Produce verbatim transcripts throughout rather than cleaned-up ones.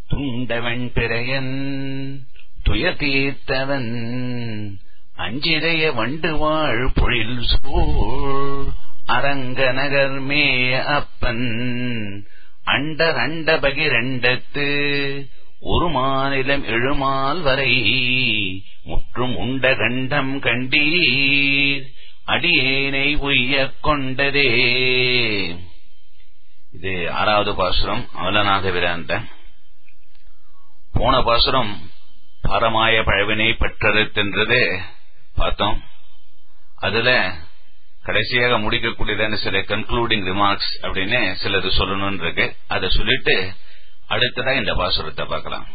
துண்டவன் பிறையன் துயதீர்த்தவன் அஞ்சிறைய வண்டு வாழ் பொழில் சூழ் அரங்கநகர் மே அப்பன் அண்டர் அண்ட பகிரண்டத்து ஒரு மாநிலம் எழுமால் வரை முற்றும் உண்ட கண்டம் கண்டீர் அடியேனை உய்யக் கொண்டதே. இது ஆறாவது பாசுரம். அமலநாத விராந்த போன பாசுரம் பரமாய பழவினை பற்றறுத்தென்றது பார்த்தோம். அதுல கடைசியாக முடிக்கக்கூடியதான சில கன்க்ளூடிங் ரிமார்க்ஸ் அப்படின்னு சிலது சொல்லணும்னு இருக்கு. அதை சொல்லிட்டு அடுத்ததா இந்த பாசுரத்தை பார்க்கலாம்.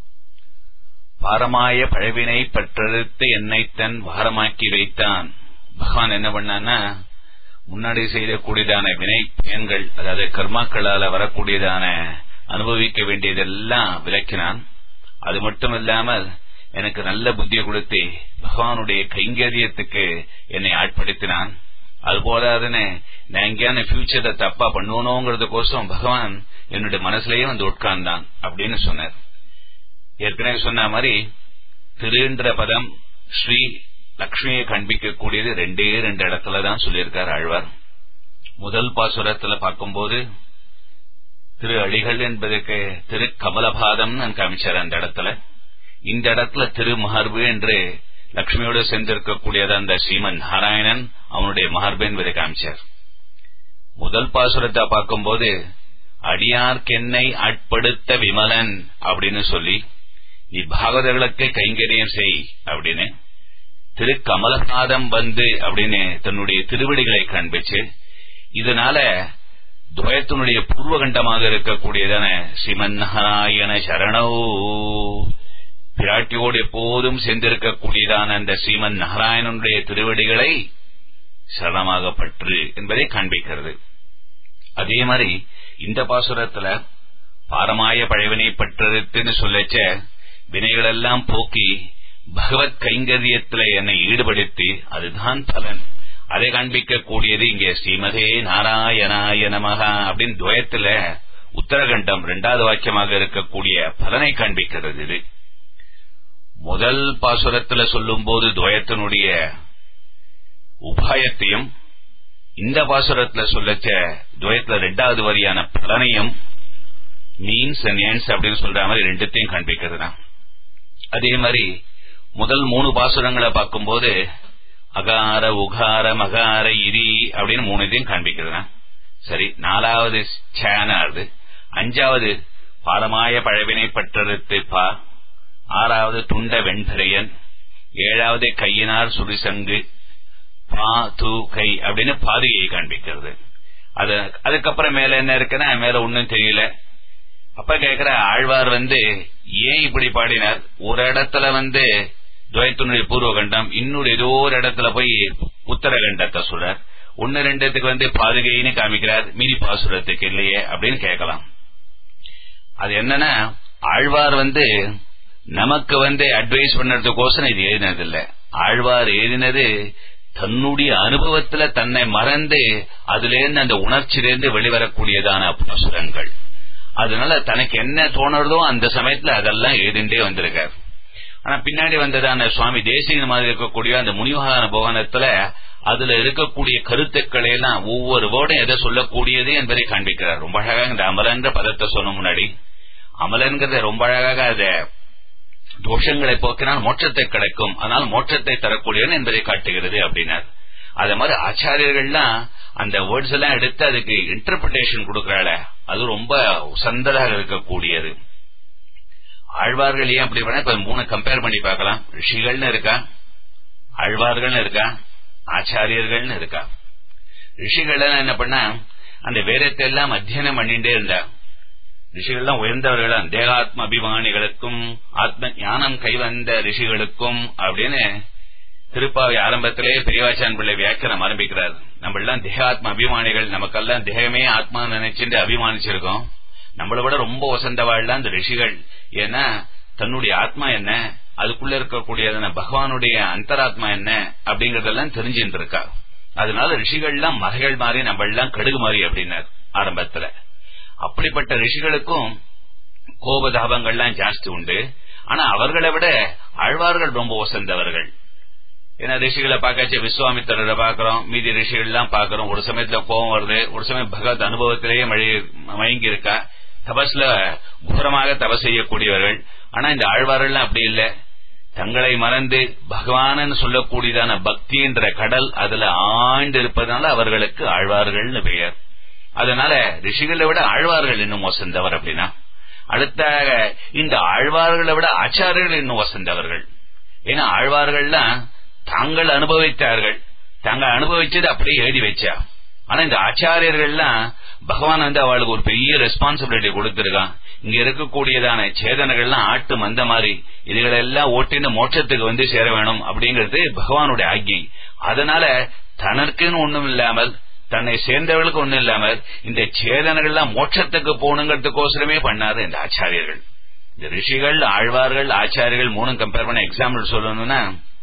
பாரமாய பழவினை பற்றறுத்து என்னை தன் வாரமாக்கி வைத்தான். பகவான் என்ன பண்ணான்னா, முன்னாடி செய்யக்கூடியதான வினை பயன்கள், அதாவது கர்மாக்களால வரக்கூடியதான அனுபவிக்க வேண்டியதெல்லாம் விலக்கினான். அது மட்டும் இல்லாமல் எனக்கு நல்ல புத்தியை கொடுத்து பகவானுடைய கைங்கரியத்துக்கு என்னை ஆட்படுத்தினான். அதுபோல அதனை நான் எங்கேயான ஃபியூச்சர்ல தப்பா பண்ணுவனோங்கிறதுக்கோசம் பகவான் என்னுடைய மனசுலயே வந்து உட்கார்ந்தான் அப்படின்னு சொன்னார். ஏற்கனவே சொன்ன மாதிரி திருன்ற பதம் ஸ்ரீ லட்சுமியை காண்பிக்கக்கூடியது ரெண்டே ரெண்டு இடத்துலதான் சொல்லியிருக்கார் ஆழ்வார். முதல் பாசுரத்துல பார்க்கும்போது திரு அழிகள் என்பதற்கு திரு கமலபாதம் நான் காமிச்சார் அந்த இடத்துல. இந்த இடத்துல திருமஹர்பு என்று லட்சுமியோடு சேர்ந்திருக்கக்கூடியது அந்த ஸ்ரீமன் நாராயணன் அவனுடைய மஹர்பு என்பதை காமிச்சார். முதல் பாசுரத்தை பார்க்கும்போது அடியார்க்கென்னை ஆட்படுத்த விமலன் அப்படின்னு சொல்லி நீ பாகவதர்களுக்கு கைங்கரியம் செய் அப்படின்னு, திரு கமலபாதம் வந்து அப்படின்னு தன்னுடைய திருவடிகளை காண்பிச்சு, இதனால துவயத்தினுடைய பூர்வகண்டமாக இருக்கக்கூடியதான ஸ்ரீமன் நாராயண சரணோ பிராட்டியோடு எப்போதும் சேர்ந்திருக்கக்கூடியதான அந்த ஸ்ரீமன் நாராயணனுடைய திருவடிகளை சரணமாக பற்று என்பதை காண்பிக்கிறது. அதே மாதிரி இந்த பாசுரத்துல பாரமாய பழவினை பற்றறுத்துன்னு சொல்லச்ச வினைகளெல்லாம் போக்கி பகவத் கைங்கரியத்துல என்னை ஈடுபடுத்தி அதுதான் பலன், அதை காண்பிக்கக்கூடியது இங்கே ஸ்ரீமதே நாராயணாய நமஹ அப்படின்னு துவயத்துல உத்தரகண்டம் இரண்டாவது வாக்கியமாக இருக்கக்கூடிய பலனை காண்பிக்கிறது. இது முதல் பாசுரத்துல சொல்லும் போது துவயத்தினுடைய உபாயத்தையும், இந்த பாசுரத்துல சொல்லச்ச துவயத்துல இரண்டாவது வரியான பலனையும் மீன்ஸ் அண்ட் எண்ட்ஸ் அப்படின்னு சொல்ற மாதிரி ரெண்டுத்தையும் காண்பிக்கிறது. அதே மாதிரி முதல் மூணு பாசுரங்களை பார்க்கும்போது அகார உகார மகார இரி அப்படின்னு மூணு இதையும் காண்பிக்கிறது. சரி, நாலாவது சேனாது, அஞ்சாவது பாரமாய பழவினை பற்றறுத்து பா, ஆறாவது துண்ட வெண்பிரையன், ஏழாவது கையினார் சுரிசங்கு பா தூ கை அப்படின்னு பாதுகையை காண்பிக்கிறது. அது அதுக்கப்புறம் மேல என்ன இருக்குன்னா மேல ஒன்னும் தெரியல. அப்ப கேக்குற ஆழ்வார் வந்து ஏன் இப்படி பாடினார்? ஒரு இடத்துல வந்து துவயத்தினுடைய பூர்வகண்டம், இன்னொரு ஏதோ ஒரு இடத்துல போய் உத்தரகண்டத்தை சொல்றார். ஒன்னு ரெண்டுத்துக்கு வந்து பாதுகைன்னு காமிக்கிறார், மீதி பாசுரத்துக்கு இல்லையே அப்படின்னு கேட்கலாம். அது என்னன்னா ஆழ்வார் வந்து நமக்கு வந்து அட்வைஸ் பண்றதுக்கோசரம் இது எழுதினது இல்ல. ஆழ்வார் எழுதினது தன்னுடைய அனுபவத்துல தன்னை மறந்து அதுல இருந்து அந்த உணர்ச்சியிலிருந்து வெளிவரக்கூடியதான பாசுரங்கள். அதனால தனக்கு என்ன தோணுறதோ அந்த சமயத்துல அதெல்லாம் எழுதிண்டே வந்திருக்கார். ஆனா பின்னாடி வந்ததான சுவாமி தேசிகன் மாதிரி இருக்கக்கூடிய அந்த முனிவாகன பவனத்துல அதுல இருக்கக்கூடிய கருத்துக்களை எல்லாம் ஒவ்வொரு வேர்டும் எதை சொல்லக்கூடியது என்பதை காண்பிக்கிறார். ரொம்ப அழகாக இந்த அமலன்ற பதத்தை சொன்ன முன்னாடி அமலன்கிறத ரொம்ப அழகாக அத தோஷங்களை போக்கினால் மோட்சத்தை கிடைக்கும், அதனால் மோட்சத்தை தரக்கூடியவன் என்பதை காட்டுகிறது அப்படின்னார். அதே மாதிரி ஆச்சாரியர்கள்லாம் அந்த வேர்ட்ஸ் எல்லாம் எடுத்து அதுக்கு இன்டர்பிரிட்டேஷன் கொடுக்கறாள, அது ரொம்ப உசந்ததாக இருக்கக்கூடியது. ஆழ்வார்கள் ஏன் அப்படி பண்ண, இப்ப மூணு கம்பேர் பண்ணி பார்க்கலாம். ரிஷிகள்னு இருக்கா, ஆழ்வார்கள்னு இருக்கா, ஆச்சாரியர்கள்னு இருக்கா. ரிஷிகள் என்ன பண்ண அந்த வேதத்தை எல்லாம் அத்தியனம் பண்ணிட்டே இருந்தா. ரிஷிகள்லாம் உயர்ந்தவர்கள், தேகாத்ம அபிமானிகளுக்கும் ஆத்ம ஞானம் கைவந்த ரிஷிகளுக்கும் அப்படின்னு திருப்பாவை ஆரம்பத்திலே பெரியவாச்சான் பிள்ளை வியாக்கியானம் ஆரம்பிக்கிறார். நம்ம எல்லாம் தேகாத்ம அபிமானிகள், நமக்கெல்லாம் தேகமே ஆத்மா நினைச்சுட்டு அபிமானிச்சிருக்கோம். நம்மளை விட ரொம்ப வசந்தவாழ்லாம் இந்த ரிஷிகள். ஏன்னா தன்னுடைய ஆத்மா என்ன, அதுக்குள்ள இருக்கக்கூடியதான பகவானுடைய அந்தராத்மா என்ன அப்படிங்கறதெல்லாம் தெரிஞ்சுட்டு இருக்கா. அதனால ரிஷிகள்லாம் மலைகள் மாறி, நம்ம எல்லாம் கடுகு மாறி அப்படின்னார் ஆரம்பத்துல. அப்படிப்பட்ட ரிஷிகளுக்கும் கோபதாபங்கள்லாம் ஜாஸ்தி உண்டு. ஆனா அவர்களை விட ஆழ்வார்கள் ரொம்ப வசந்தவர்கள். ஏன்னா ரிஷிகளை பார்க்காச்சு விஸ்வாமித்திரரை பாக்கிறோம், மீதி ரிஷிகள் எல்லாம் பாக்கிறோம். ஒரு சமயத்துல கோபம் வருது, ஒரு சமயம் பகவத் அனுபவத்திலேயே மயங்கி இருக்கா, தபஸ்ல குரமாக தபஸ் செய்யக்கூடியவர்கள். ஆனா இந்த ஆழ்வார்கள் அப்படி இல்லை. தங்களை மறந்து பகவானன்னு சொல்லக்கூடியதான பக்தின்ற கடல் அதுல ஆழ்ந்து இருப்பதனால அவர்களுக்கு ஆழ்வார்கள்னு பெயர். அதனால ரிஷிகளை விட ஆழ்வார்கள் இன்னும் வசந்தவர். அப்படின்னா அடுத்தாக இந்த ஆழ்வார்களை விட ஆச்சாரியர்கள் இன்னும் வசந்தவர்கள். ஏன்னா ஆழ்வார்கள்லாம் தாங்கள் அனுபவித்தார்கள், தாங்கள் அனுபவிச்சது அப்படியே எழுதி வச்சா. ஆனா இந்த ஆச்சாரியர்கள்லாம் பகவான் வந்து அவளுக்கு ஒரு பெரிய ரெஸ்பான்சிபிலிட்டி கொடுத்திருக்கான். இங்க இருக்கக்கூடியதான சேதனைகள்லாம் ஆட்டு மந்த மாதிரி இதுகளெல்லாம் ஓட்டின்னு மோட்சத்துக்கு வந்து சேர வேணும் அப்படிங்கிறது பகவானுடைய ஆக்ஞை. அதனால தனக்குன்னு ஒண்ணும் இல்லாமல், தன்னை சேர்ந்தவர்களுக்கு ஒண்ணும் இல்லாமல் இந்த சேதனைகள்லாம் மோட்சத்துக்கு போகணுங்கிறதுக்கோசரமே பண்ணாரு இந்த ஆச்சாரியர்கள். இந்த ரிஷிகள், ஆழ்வார்கள், ஆச்சாரியர்கள் மூணும் கம்பேர் பண்ண எக்ஸாம்பிள் சொல்லணும்னா,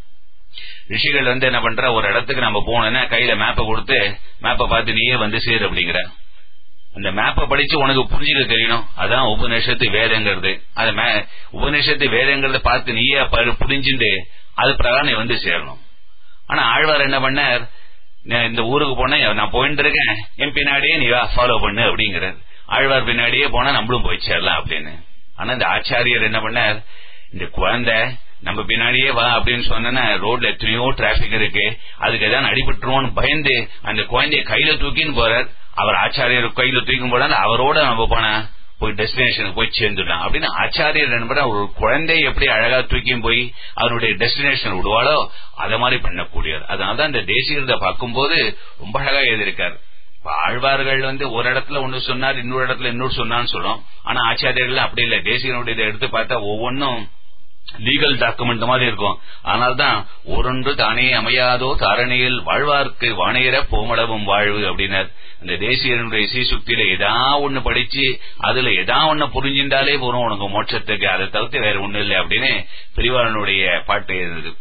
ரிஷிகள் வந்து என்ன பண்ற, ஒரு இடத்துக்கு நம்ம போனோம்னா கையில மேப்பை கொடுத்து மேப்பை பார்த்து நீயே வந்து சேரு அப்படிங்கிற. அந்த மேப்பை படிச்சு உனக்கு புரிஞ்சுக்க தெரியணும், அதான் உபநிஷத்து வேதங்கிறது. அது உபநிஷத்து வேதங்கிறத பார்த்து நீயே புரிஞ்சுட்டு அது பிரகாரம் நீ வந்து சேரணும். ஆனா ஆழ்வார் என்ன பண்ணார், இந்த ஊருக்கு போன நான் போயிட்டு இருக்கேன், என் பின்னாடியே நீ ஃபாலோ பண்ணு அப்படிங்கிறார். ஆழ்வார் பின்னாடியே போனா நம்மளும் போய் சேரலாம் அப்படின்னு. ஆனா இந்த ஆச்சாரியர் என்ன பண்ணார், இந்த குழந்தை நம்ம பின்னாடியே வா அப்படின்னு சொன்னா ரோட்ல எத்தனையோ டிராபிக் இருக்கு, அதுக்கு எதாவது அடிபட்டுருவோம்னு பயந்து அந்த குழந்தைய கையில தூக்கின்னு போறார். அவர் ஆச்சாரியர் கையில தூக்கும் போல அவரோட நம்ம போனா போய் டெஸ்டினேஷனுக்கு போய் சேர்ந்துடலாம் அப்படின்னு ஆச்சாரியர் என்ன ஒரு குழந்தைய எப்படி அழகா தூக்கியும் போய் அவருடைய டெஸ்டினேஷன் விடுவாளோ அதை மாதிரி பண்ணக்கூடியது. அதனாலதான் இந்த தேசிகத்தை பார்க்கும்போது ரொம்ப அழகா எழுதியிருக்காரு. இப்ப ஆழ்வார்கள் வந்து ஒரு இடத்துல ஒண்ணு சொன்னார், இன்னொரு இடத்துல இன்னொரு சொன்னான்னு சொல்றோம். ஆனா ஆச்சாரியர்கள் அப்படி இல்லை. தேசிகனுடைய இதை எடுத்து பார்த்தா ஒவ்வொன்னும் லீகல் டாக்குமெண்ட் மாதிரி இருக்கும். அதனால்தான் ஒரொன்று தானே அமையாதோ தாரணையில் வாழ்வார்க்கு வாணையர போமளவும் வாழ்வு அப்படின்னார். இந்த தேசியனுடைய சீசுக்தியில எதா ஒண்ணு படிச்சு அதுல எதா ஒண்ணு புரிஞ்சின்றாலே போறோம் உனக்கு மோட்சத்துக்கு, அதை தவிர்த்து வேற ஒண்ணு இல்லை அப்படின்னு பெரியவாளனுடைய பாட்டு இருந்தது.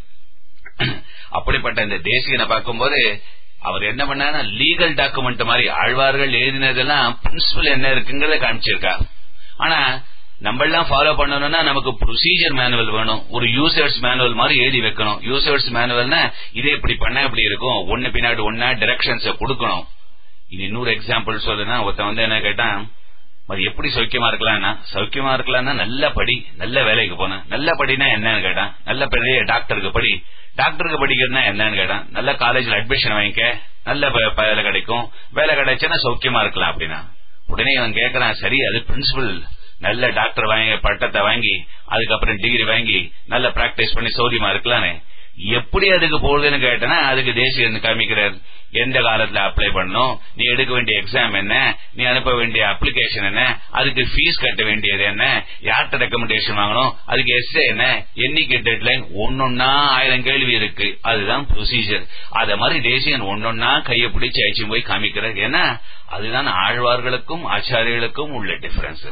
அப்படிப்பட்ட இந்த தேசியனை பார்க்கும்போது அவர் என்ன பண்ணா லீகல் டாக்குமெண்ட் மாதிரி ஆழ்வார்கள் எழுதினதெல்லாம் பிரின்சிபல் என்ன இருக்குங்கிறத காமிச்சிருக்கா. ஆனா நம்ம எல்லாம் ஃபாலோ பண்ணணும்னா நமக்கு ப்ரொசீஜர் மேனுவல் வேணும், ஒரு யூசர்ஸ் மேனுவல் மாதிரி எழுதி வைக்கணும். யூசர்ஸ் மேனுவல்னா இதே இப்படி பண்ண இப்படி இருக்கும், ஒன்னு பின்னாடி ஒன்னா டைரக்ஷன்ஸ் கொடுக்கணும். இது இன்னொரு எக்ஸாம்பிள் சொல்லுன்னா, ஒருத்தன் வந்து என்ன கேட்டான், அது எப்படி சௌக்கியமா இருக்கலாம்னா, சௌக்கியமா இருக்கலாம்னா நல்ல படி, நல்ல வேலைக்கு போன. நல்ல படினா என்னன்னு கேட்டான். நல்ல பெரிய டாக்டருக்கு படி, டாக்டருக்கு படிக்கிறதுனா என்னன்னு கேட்டான். நல்ல காலேஜ்ல அட்மிஷன் வாங்கிக்க, நல்ல வேலை கிடைக்கும், வேலை கிடைச்சுன்னா சௌக்கியமா இருக்கலாம் அப்படின்னா. உடனே அவன் கேட்கறான், சரி அது பிரின்சிபல், நல்ல டாக்டர் வாங்கி பட்டத்தை வாங்கி அதுக்கப்புறம் டிகிரி வாங்கி நல்ல பிராக்டிஸ் பண்ணி சௌரியமா இருக்கலான்னு எப்படி அதுக்கு போகுதுன்னு கேட்டனா, அதுக்கு தேசியம் காமிக்கிறார். எந்த காலத்துல அப்ளை பண்ணணும், நீ எடுக்க வேண்டிய எக்ஸாம் என்ன, நீ அனுப்ப வேண்டிய அப்ளிகேஷன் என்ன, அதுக்கு ஃபீஸ் கட்ட வேண்டியது என்ன, யார்கிட்ட ரெக்கமெண்டேஷன் வாங்கணும், அதுக்கு எஸ்ஏ என்ன, எண்ணிக்கை டெட்லைன், ஒன்னொன்னா ஆயிரம் கேள்வி இருக்கு. அதுதான் ப்ரொசீஜர். அத மாதிரி தேசியன் ஒன்னொன்னா கையை பிடிச்சு அழிச்சு போய் காமிக்கிறார். ஏன்னா அதுதான் ஆழ்வார்களுக்கும் ஆச்சாரியர்களுக்கும் உள்ள டிஃபரன்ஸ்.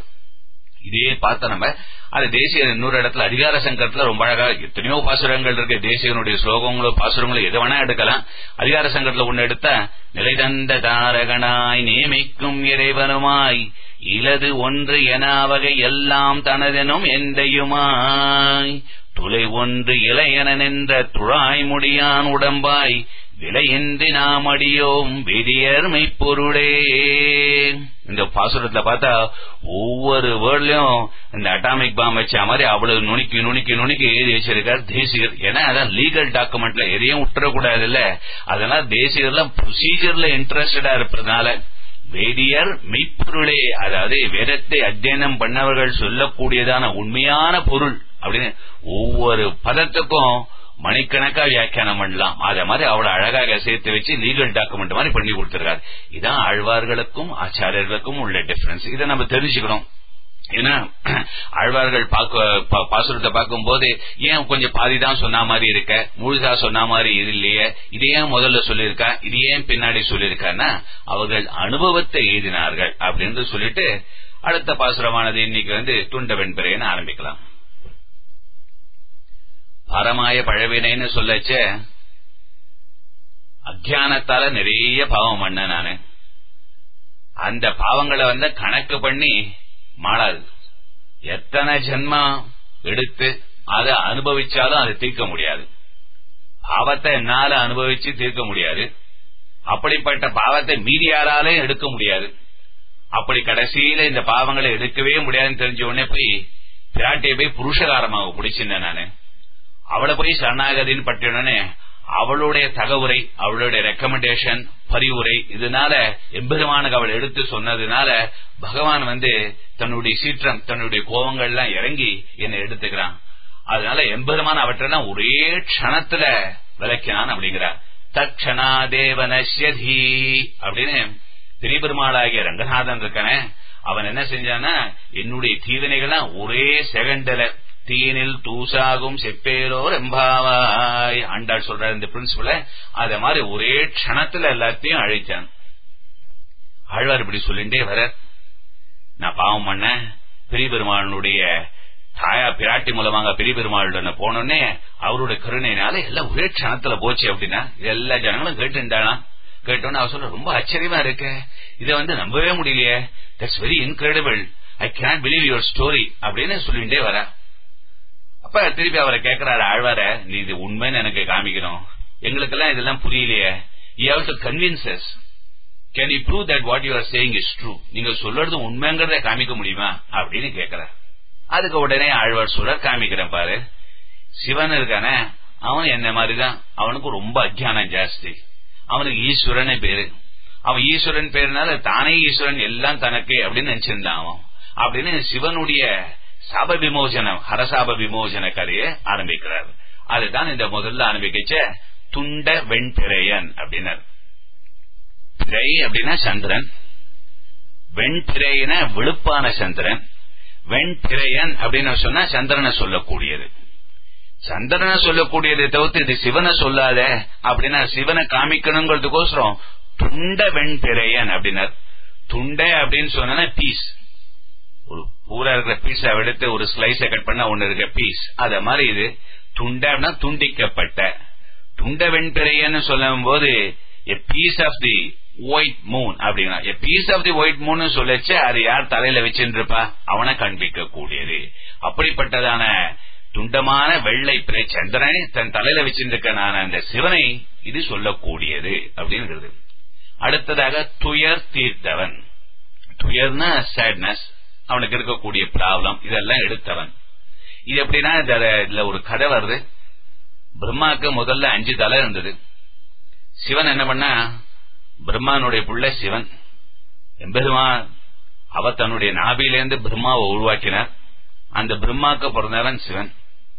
இதே பார்த்தா நம்ம அது தேசிய இன்னொரு இடத்துல அதிகார சங்கரத்துல ரொம்ப அழகா எத்தனையோ பாசுரங்கள் இருக்கு. தேசியனுடைய ஸ்லோகங்களோ பாசுரங்களோ எதை வேணா எடுக்கலாம். அதிகார சங்கரத்துல ஒண்ணு எடுத்தா, நிலைதந்த தாரகனாய் நியமிக்கும் இறைவனுமாய் இலது ஒன்று என வகை எல்லாம் தனதெனும் எந்தையுமாய் துளை ஒன்று இளையன நின்ற துழாய் முடியான் உடம்பாய் விலையின்றி நாம் அடியோம் விதியர் மெய்ப்பொருளே. இந்த பாசுரத்துல பார்த்தா ஒவ்வொரு வேர்ட்லயும் இந்த அட்டாமிக் பாம் வச்ச மாதிரி அவ்வளவு நுணுக்கி நுணுக்கி நுணுக்கி எழுதி வச்சிருக்காரு தேசிகர். ஏன்னா அதான் லீகல் டாக்குமெண்ட்ல எதையும் விட்டுறக்கூடாது இல்ல. அதனால தேசிகர்ல ப்ரொசீஜர்ல இன்ட்ரெஸ்டடா இருப்பதுனால வேதியர் மெய்ப்பொருளே, அதாவது வேதத்தை அத்தியனம் பண்ணவர்கள் சொல்லக்கூடியதான உண்மையான பொருள் அப்படின்னு ஒவ்வொரு பதத்துக்கும் மணிக்கணக்கா வியாக்கியானம் பண்ணலாம். அத மாதிரி அவ்வளவு அழகாக சேர்த்து வச்சு லீகல் டாக்குமெண்ட் மாதிரி பண்ணி கொடுத்திருக்காரு. இதான் ஆழ்வார்களுக்கும் ஆச்சாரியர்களுக்கும் உள்ள டிஃபரன்ஸ். இதை நம்ம தெரிஞ்சுக்கணும். ஏன்னா ஆழ்வார்கள் பாசுரத்தை பார்க்கும் போது ஏன் கொஞ்சம் பாதிதான் சொன்ன மாதிரி இருக்க, முழுதா சொன்ன மாதிரி இது இல்லையே, இது ஏன் முதல்ல சொல்லியிருக்கா, இது ஏன் பின்னாடி சொல்லியிருக்கான்னா அவர்கள் அனுபவத்தை எழுதினார்கள் அப்படின்னு சொல்லிட்டு அடுத்த பாசுரமானது இன்னைக்கு வந்து துண்ட வெண்பிறைன்னு ஆரம்பிக்கலாம். பரமாய பழவினைன்னு சொல்லச்ச அத்தியானத்தால நிறைய பாவம் பண்ண நானு. அந்த பாவங்களை வந்து கணக்கு பண்ணி மாளாது. எத்தனை ஜென்மா எடுத்து அதை அனுபவிச்சாலும் அதை தீர்க்க முடியாது. பாவத்தை என்னால அனுபவிச்சு தீர்க்க முடியாது. அப்படிப்பட்ட பாவத்தை மீறி யாராலையும் எடுக்க முடியாது. அப்படி கடைசியில இந்த பாவங்களை எடுக்கவே முடியாதுன்னு தெரிஞ்ச உடனே போய் பிராட்டியை போய் புருஷகாரமாக பிடிச்சிருந்தேன் நானு. அவளை போய் சரணாகதின்னு பட்டினே அவளுடைய தகவுரை, அவளுடைய ரெக்கமெண்டேஷன், பரிவுரை, இதனால எம்பெருமானுக்கு அவள் எடுத்து சொன்னதுனால பகவான் வந்து தன்னுடைய சீற்றம், தன்னுடைய கோபங்கள் எல்லாம் இறங்கி என்னை எடுத்துக்கிறான். அதனால எம்பெருமான் அவற்றெல்லாம் ஒரே க்ஷணத்துல விளக்கினான் அப்படிங்கிறார். தக்ஷணா தேவனஸ்யதி அப்படின்னு பெரிய பெருமாளாகிய ரங்கநாதன் இருக்கானே, அவன் என்ன செஞ்சானா என்னுடைய தீவினைகள்லாம் ஒரே செகண்ட்ல தீனில் தூசாகும் செப்பேரோ ரெம்பாவாய் ஆண்டாள் சொல்ற இந்த பிரின்சிபல அத மாதிரி ஒரே க்ஷணத்துல எல்லாத்தையும் அழிச்சான். ஆழ்வார் இப்படி சொல்லிட்டே வர, நான் பாவம் பண்ண பெரிய பெருமாளுடைய தாயா பிராட்டி மூலமாக பெரிய பெருமாளுடன் போனோடனே அவருடைய கருணையினால எல்லாம் ஒரே க்ஷணத்துல போச்சு அப்படின்னா எல்லா ஜனங்களும் கேட்டுட்டானா. கேட்டோன்னு அவர் சொல்ல ரொம்ப ஆச்சரியமா இருக்கு, இதை வந்து நம்பவே முடியலையே, that's very incredible, I can believe your story அப்படின்னு சொல்லிட்டே வர. அப்ப திருப்பி அவரை கேட்கிறாரு ஆழ்வார, நீ இது உண்மைன்னு எனக்கு காமிக்கணும், எங்களுக்கெல்லாம் இதெல்லாம் புரியலையே, you have to convince us, can you prove that what you are saying is true, நீங்க சொல்றது உண்மைங்கிறத காமிக்க முடியுமா அப்படின்னு கேட்கிறார். அதுக்கு உடனே ஆழ்வார் சொல்ற, காமிக்கிறேன் பாரு, சிவன் இருக்கானே அவன் என்ன மாதிரிதான், அவனுக்கு ரொம்ப அஜ்ஞானம் ஜாஸ்தி, அவனுக்கு ஈஸ்வரன் பேரு, அவன் ஈஸ்வரன் பேருனால தானே ஈஸ்வரன் எல்லாம் தனக்கு அப்படின்னு நினைச்சிருந்தான் அவன். அப்படின்னு சிவனுடைய சாப விமோசனம், ஹரசாப விமோசன கதையை ஆரம்பிக்கிறார். அதுதான் இந்த முதல்ல ஆரம்பிக்கச்ச துண்ட வெண்பிரையன் அப்படின்னார். பிறை அப்படின்னா சந்திரன், வெண்பிரையன வெளுப்பான சந்திரன், வெண்பிரையன் அப்படின்னு சொன்னா சந்திரனை சொல்லக்கூடியது. சந்திரனை சொல்லக்கூடியதை தவிர்த்து இது சிவனை சொல்லாத அப்படின்னா சிவனை காமிக்கணுங்கிறதுக்கோசரம் துண்ட வெண்பிரையன் அப்படின்னார். துண்டை அப்படின்னு சொன்னா பீஸ், ஒரு பூரா இருக்கிற பீஸை எடுத்து ஒரு ஸ்லைஸ கட் பண்ண ஒண்ணு இருக்க பீஸ், அத மாதிரி இது துண்டை துண்டிக்கப்பட்ட. துண்ட வெண்பிரையன்னு சொல்லும் போது a piece of the white moon அப்படின்னா, a piece of the white moon சொல்லச்சு அது யார் தலையில வச்சுட்டு இருப்பா அவனை காண்பிக்க கூடியது. அப்படிப்பட்டதான துண்டமான வெள்ளை பிறை சந்திரனை தன் தலையில வச்சிருக்க நான் அந்த சிவனை இது சொல்லக்கூடியது அப்படிங்கிறது. அடுத்ததாக துயர் தீர்த்தவன், துயர்னா சேட்னஸ், அவனுக்கு இருக்கக்கூடிய ப்ராப்ளம் இதெல்லாம் எடுத்தவன். இது எப்படின்னா இதுல ஒரு கதை வருது. பிரம்மாக்கு முதல்ல அஞ்சு தலை இருந்தது. சிவன் என்ன பண்ணா, பிரம்மானுடைய புள்ள சிவன் எம்பெருமான் அவ தன்னுடைய நாபியிலேருந்து பிரம்மாவை உருவாக்கினார். அந்த பிரம்மாக்கு பிறந்தவன் சிவன்.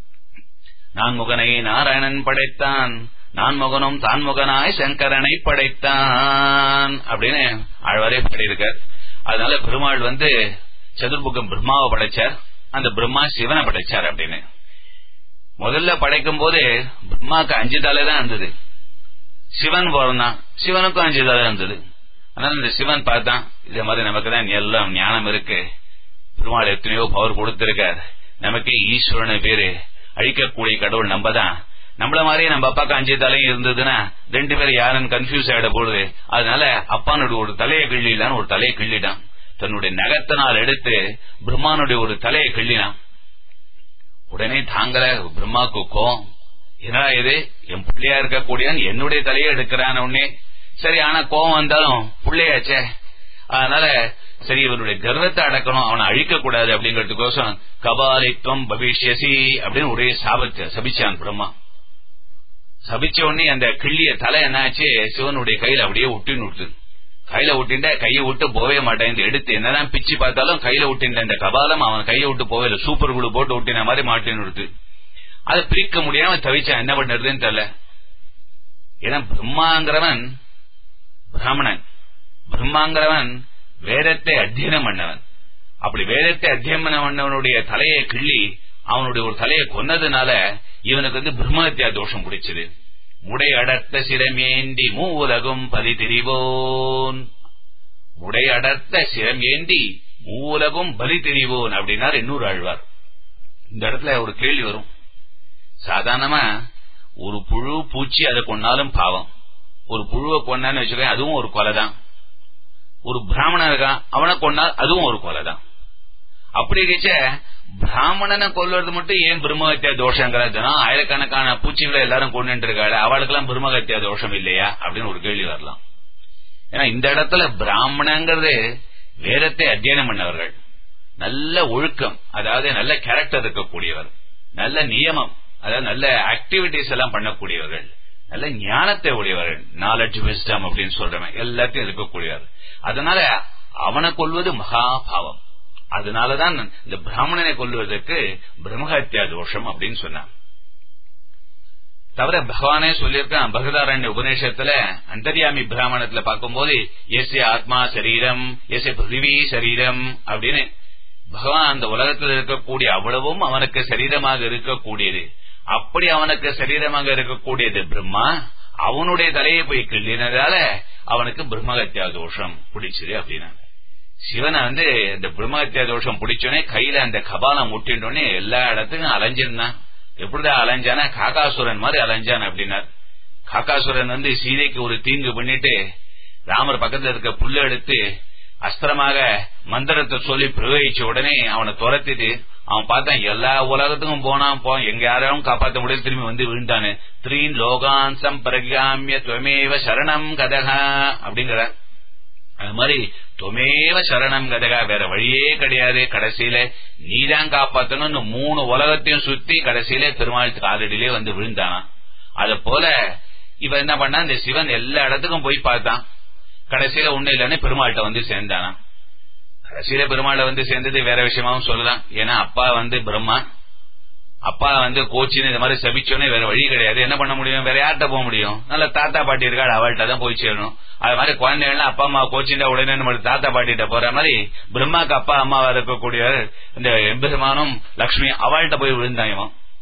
நான் முகனை நாராயணன் படைத்தான், நான் முகனும் தான் முகனாய் சங்கரனை படைத்தான் அப்படின்னு ஆழ்வாரே பாடியிருக்கார். அதனால பெருமாள் வந்து சதுர்முகம் பிரம்மாவை படைச்சார், அந்த பிரம்மா சிவனை படைச்சார் அப்படின்னு. முதல்ல படைக்கும் போது பிரம்மாக்கு அஞ்சு தலை தான் இருந்தது. சிவன் பிறந்தான், சிவனுக்கும் அஞ்சு தலை இருந்தது. அதனால இந்த சிவன் பார்த்தான், இதே மாதிரி நமக்கு தான் எல்லாம் ஞானம் இருக்கு, பெருமாள் எத்தனையோ பவர் கொடுத்திருக்கார், நமக்கே ஈஸ்வரன் பேரு, அழிக்கக்கூடிய கடவுள் நம்ம தான், நம்மள மாதிரியே நம்ம அப்பாக்கு அஞ்சு தலையும் இருந்ததுன்னா ரெண்டு பேரும் யாருன்னு கன்ஃபியூஸ் ஆயிட போடுது. அதனால அப்பானுடைய ஒரு தலையை கிள்ளிலான்னு ஒரு தலையை கிள்ளிட்டான். தன்னுடைய நகத்தினால் எடுத்து பிரம்மானுடைய ஒரு தலையை கிள்ளினான். உடனே தாங்கல பிரம்மாக்கு கோவம், ஏன்னா இது என் பிள்ளையா இருக்கக்கூடிய என்னுடைய தலையை எடுக்கிறான் உடனே. சரி, ஆனா கோவம் வந்தாலும் பிள்ளையாச்சே, அதனால சரி இவருடைய கர்வத்தை அடக்கணும், அவனை அழிக்க கூடாது அப்படிங்கறதுக்கோசம் கபாலித்வம் பவிஷ்யசி அப்படின்னு ஒரே சாபத்தை சபிச்சான் பிரம்மா. சபிச்ச உடனே அந்த கிள்ளிய தலை என்னாச்சு, சிவனுடைய கையில அப்படியே ஒட்டின்னு விட்டு, கையில விட்டுட்ட கையை விட்டு போவே மாட்டேன், எடுத்து என்னதான் பிச்சு பார்த்தாலும் கையில விட்டுட்ட இந்த கபாலம் அவன் கையை விட்டு போவே, சூப்பர் குழு போட்டு விட்டின மாதிரி மாட்டின்னு விடுத்து. அதை பிரிக்க முடியாம தவிச்சான், என்ன பண்ணுறதுன்னு தெரியல. ஏன்னா பிரம்மாங்கிறவன் பிராமணன், பிரம்மாங்கிறவன் வேதத்தை அத்தியனம் பண்ணவன். அப்படி வேதத்தை அத்தியனம் பண்ணவனுடைய தலையை கிள்ளி அவனுடைய ஒரு தலையை கொன்னதுனால இவனுக்கு வந்து பிரம்மஹத்யா தோஷம் பிடிச்சது. முடை அடர்த்த சிரமேந்தி மூலகும் பதி திரிவோன், முடை அடர்த்த சிரம் ஏந்தி மூலகும் பலி திரிவோன் அப்படின்னார் இன்னொரு ஆழ்வார். இந்த இடத்துல ஒரு கேள்வி வரும். சாதாரணமா ஒரு புழு பூச்சி அதை கொண்டாலும் பாவம், ஒரு புழுவை கொண்டான்னு வச்சுக்க அதுவும் ஒரு கொலை தான். ஒரு பிராமணன் இருக்கான், அவனை கொண்டால் அதுவும் ஒரு கொலை தான். அப்படி இருக்க பிராமணனை கொல்வது மட்டும் ஏன் பிரம்மஹத்யா தோஷங்கிறதுனா ஆயிரக்கணக்கான பூச்சிகளை எல்லாரும் கொண்டு இருக்காள், அவளுக்கெல்லாம் பிரம்மஹத்யா தோஷம் இல்லையா அப்படின்னு ஒரு கேள்வி வரலாம். ஏன்னா இந்த இடத்துல பிராமணங்கிறது வேதத்தை அத்தியனம் பண்ணவர்கள், நல்ல ஒழுக்கம், அதாவது நல்ல கேரக்டர் இருக்கக்கூடியவர், நல்ல நியமம், அதாவது நல்ல ஆக்டிவிட்டிஸ் எல்லாம் பண்ணக்கூடியவர்கள், நல்ல ஞானத்தை உடையவர்கள், நாலெட்ஜ் விஸ்டம் அப்படின்னு சொல்றவன் எல்லாத்தையும் இருக்கக்கூடியவர். அதனால அவனை கொல்வது மகாபாவம். அதனாலதான் இந்த பிராமணனை கொல்வதற்கு பிரம்மஹத்யா தோஷம் அப்படின்னு சொன்னான். தவிர பகவானே சொல்லியிருக்கான் பகதாரண்ய உபநிஷத்துல அந்தர்யாமி பிராமணத்துல பார்க்கும்போது எஸ்ய ஆத்மா சரீரம் எஸ்ய பிருத்திவி சரீரம் அப்படின்னு பகவான் அந்த உலகத்தில் இருக்கக்கூடிய அவ்வளவும் அவனுக்கு சரீரமாக இருக்கக்கூடியது. அப்படி அவனுக்கு சரீரமாக இருக்கக்கூடியது பிரம்மா, அவனுடைய தலையை போய் கிள்ளினதால அவனுக்கு பிரம்மஹத்யா தோஷம் பிடிச்சது அப்படின்னா. சிவனை வந்து இந்த பிரம்மஹத்யா தோஷம் பிடிச்சோடனே கையில அந்த கபாலம் முட்டின்றோடனே எல்லா இடத்துக்கும் அலைஞ்சிருந்தான். எப்படிதான் அலைஞ்சானா காக்காசுரன் மாதிரி அலைஞ்சான் அப்படின்னார். காக்காசுரன் வந்து சீதைக்கு ஒரு தீங்கு பண்ணிட்டு ராமர் பக்கத்துல இருக்க புல்ல எடுத்து அஸ்திரமாக மந்திரத்தை சொல்லி பிரயோகிச்ச உடனே அவனை துரத்திட்டு அவன் பார்த்தான் எல்லா உலகத்துக்கும் போனான், போ எங்க யாரும் காப்பாற்ற முடியாது, திரும்பி வந்து விழுந்தானு. த்ரீன் லோகான்சம் பிரக்யாமிய துவமேவ சரணம் கதகா அப்படிங்கிற அது மாதிரி துவமேவ சரணம் கதகா, வேற வழியே கிடையாது, கடைசியில நீதான் காப்பாத்தணும்னு மூணு உலகத்தையும் சுத்தி கடைசியில பெருமாள் காலடியிலே வந்து விழுந்தானா. அத போல இவன் என்ன பண்ணா, இந்த சிவன் எல்லா இடத்துக்கும் போய் பார்த்தான், கடைசியில ஒண்ணு இல்லன்னு பெருமாள்கிட்ட வந்து சேர்ந்தானா. கடைசியில பெருமாளை வந்து சேர்ந்தது வேற விஷயமாவும் சொல்லலாம். ஏன்னா அப்பா வந்து பிரம்மா, அப்பா வந்து கோச்சின்னு இந்த மாதிரி சபிச்சோன்னே வேற வழி கிடையாது, என்ன பண்ண முடியும், வேற யார்கிட்ட போக முடியும், நல்ல தாத்தா பாட்டி இருக்காள் அவள்கிட்ட தான் போய் சேரணும். அது மாதிரி குழந்தைகள்லாம் அப்பா அம்மா கோச்சிண்டா உடனே நம்ம தாத்தா பாட்டிட்ட போற மாதிரி பிரம்மாக்கு அப்பா அம்மாவா இருக்கக்கூடிய இந்த எம்பெருமானும் லட்சுமி அவள்கிட்ட போய் விழுந்தாங்க.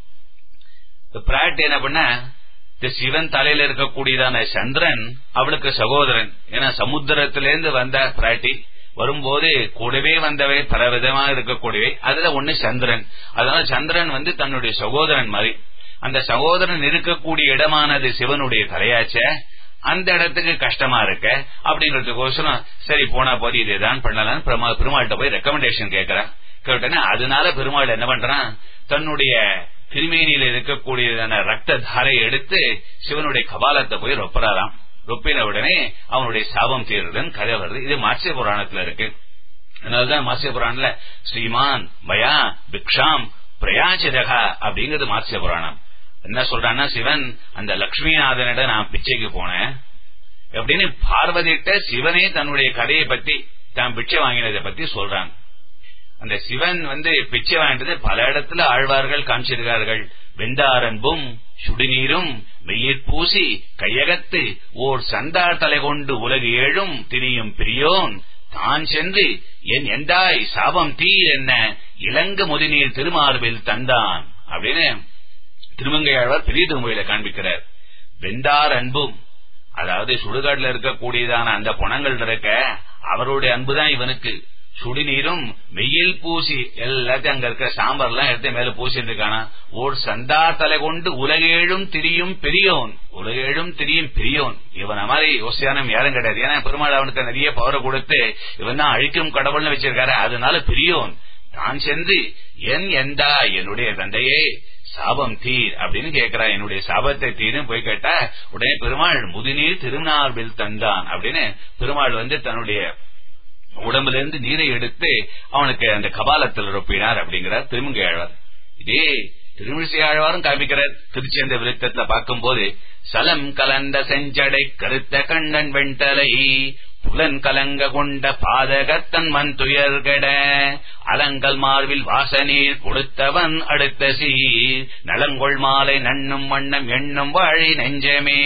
பிராட்டி என்ன பண்ண, இந்த சிவன் தலையில இருக்கக்கூடியதான சந்திரன் அவளுக்கு சகோதரன். ஏன்னா சமுத்திரத்திலேருந்து வந்த பிராட்டி வரும்போது கூடவே வந்தவை பல விதமாக இருக்கக்கூடியவை, அதுல ஒண்ணு சந்திரன். அதனால சந்திரன் வந்து தன்னுடைய சகோதரன் மாதிரி. அந்த சகோதரன் இருக்கக்கூடிய இடமானது சிவனுடைய தலையாச்ச, அந்த இடத்துக்கு கஷ்டமா இருக்க அப்படிங்கறதுக்கோசரம் சரி போனா போது இதுதான் பண்ணலாம் பெருமாள்கிட்ட போய் ரெக்கமெண்டேஷன் கேட்கறான். கேட்டேன்னா அதனால பெருமாள் என்ன பண்றான், தன்னுடைய திருமேனியில இருக்கக்கூடியதான ரத்த தாரை எடுத்து சிவனுடைய கபாலத்தை போய் ரொப்பறாராம். ரொப்பின உடனே அவனுடைய சாபம் தீர்றதுன்னு கதை வருது. இது மாத்ஸ்ய புராணத்துல இருக்கு. அதனாலதான் மாத்ஸ்ய புராணத்துல ஸ்ரீமான் மயா பிக்ஷாம் பிரயாச்சிதகா அப்படிங்கிறது மாத்ஸ்ய புராணம். என்ன சொல்றான்னா, சிவன் அந்த லட்சுமிநாதனிட நான் பிச்சைக்கு போனேன் அப்படின்னு பார்வதிட்ட சிவனே தன்னுடைய கதையை பத்தி தான் பிச்சை வாங்கினதை பத்தி சொல்றாங்க. அந்த சிவன் வந்து பிச்சை வாங்கினது பல இடத்துல ஆழ்வார்கள் காமிச்சிருக்கார்கள். வெந்தாரன்பும் சுடுநீரும் வெயிற் பூசி கையகத்து ஓர் சந்தார் தலை கொண்டு உலகு ஏழும் திரியும் பிரியோன் தான் சென்று என் எந்தாய் சாபம் தீ என்ன இளங்க முதிநீர் திருமார்பில் தந்தான் அப்படின்னு திருமங்கையாழ்வார் பெரிய திருமொழியில காண்பிக்கிறார். வெந்தார் அன்பும், அதாவது சுடுகாட்டுல இருக்கக்கூடியதான அந்த புணங்கள் இருக்க அவருடைய அன்புதான் இவனுக்கு. சுடுநீரும் வெயில் பூசி எல்லாத்தையும் அங்க இருக்க சாம்பார் எல்லாம் எடுத்து மேல பூசிட்டு இருக்கானா. ஓர் சந்தா தலை கொண்டு உலகேழும் திரியும் பெரியோன், உலகேழும் திரியும் பெரியோன். இவன மாதிரி யோசியானம் யாரும் கிடையாது. ஏன்னா பெருமாள் அவனுக்கு நிறைய பவரை கொடுத்து இவன் தான் அழிக்கும் கடவுள்னு வச்சிருக்காரு. அதனால பெரியோன் தான் சென்று என் எந்தா என்னுடைய தந்தையே சாபம் தீர் அப்படின்னு கேட்கிறா. என்னுடைய சாபத்தை தீர்னு போய் கேட்டா உடனே பெருமாள் முதுநீர் திருநார்பில் தந்தான் அப்படின்னு பெருமாள் வந்து தன்னுடைய உடம்புல இருந்து நீரை எடுத்து அவனுக்கு அந்த கபாலத்தில் ரொப்பினார் அப்படிங்கிறார் திருமங்கையாழ்வார். இதே திருமிழிசை ஆழ்வாரும் காமிக்கிறார். திருச்செந்த விருத்தத்துல பார்க்கும் போது சலம் கலந்த செஞ்சடை கருத்த கண்ணன் வெண்தலை புலன் கலங்க கொண்ட பாதகத்தன் மண் துயர்கட அலங்கல் மார்பில் வாசநீர் கொடுத்தவன் அடுத்த சீர் நலங்கொள் மாலை நண்ணும் வண்ணம் எண்ணும் வாழை நெஞ்சமே.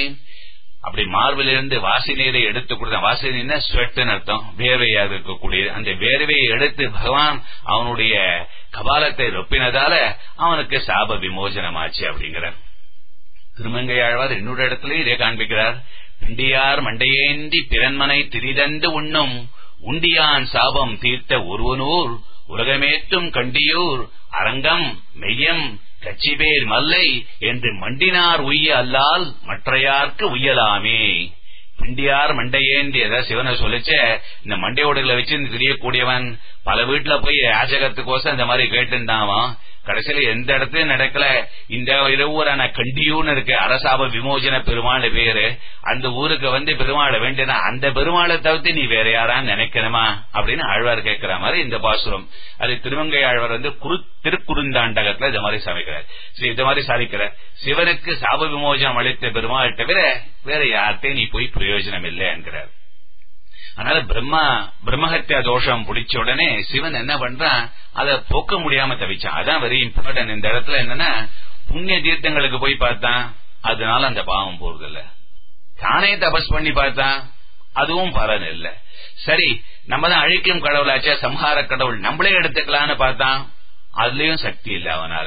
அப்படி மார்பிலிருந்து வாசி நீரை எடுத்து கொடுத்தான். வாசி நீர்னா ஸ்வெட்னு அர்த்தம், வேர்வையாக இருக்கக்கூடியது. அந்த வேர்வையை எடுத்து பகவான் அவனுடைய கபாலத்தை ரொப்பினதால அவனுக்கு சாப விமோசனமாச்சு அப்படிங்கிறார் திருமங்கையாழ்வார். இன்னொரு இடத்துலயும் இதே காண்பிக்கிறார். பிண்டியார் மண்டையேந்தி பிறன்மனை திரிதந்து உண்ணும் உண்டியான் சாபம் தீர்த்த ஒருவனூர் உலகமேற்றும் கண்டியூர் அரங்கம் மெய்யம் கச்சிபேர் மல்லை என்று மண்டினார் உய்ய அல்லால் மற்றையார்க்கு உய்யலாமே. மண்டியார் மண்டையேந்தி ஏதாவது சிவனை சொல்லிச்ச இந்த மண்டையோடுகளை வச்சு தெரியக்கூடியவன் பல வீட்டுல போய் யாச்சகத்துக்கோசம் இந்த மாதிரி கேட்டுண்டாவான். கடைசியில எந்த இடத்துலயும் நடக்கல. இந்த இரவுரான கண்டியூன்னு இருக்கு, அரசாப விமோசன பெருமாள் பேரு. அந்த ஊருக்கு வந்து பெருமாளை வேண்டியதா, அந்த பெருமாளை தவிர்த்து நீ வேற யாரான்னு நினைக்கணுமா அப்படின்னு ஆழ்வார் கேட்கிற மாதிரி இந்த பாசுரம். அது திருவங்கை ஆழ்வார் வந்து குரு திருக்குறுந்தாண்டகத்துல இந்த மாதிரி சமைக்கிறார். இந்த மாதிரி சாதிக்கிறார், சிவனுக்கு சாப விமோசனம் அளித்த பெருமாள் தவிர வேற யார்கிட்டையும் நீ போய் பிரயோஜனம் இல்லை என்கிறார். அதனால பிரம்மா பிரம்மஹத்யா தோஷம் பிடிச்ச உடனே சிவன் என்ன பண்றான், அதை போக்க முடியாம தவிச்சான். அதான் வெரி இம்பார்ட்டன்ட். இந்த இடத்துல என்னன்னா, புண்ணிய தீர்த்தங்களுக்கு போய் பார்த்தான், அதனால அந்த பாவம் போறதில்ல. தானே தபஸ் பண்ணி பார்த்தான், அதுவும் பலன் இல்ல. சரி, நம்ம தான் அழிக்கும் கடவுளாச்சா, சம்ஹார கடவுள் நம்மளே எடுத்துக்கலான்னு பார்த்தான், அதுலயும் சக்தி இல்ல அவனால.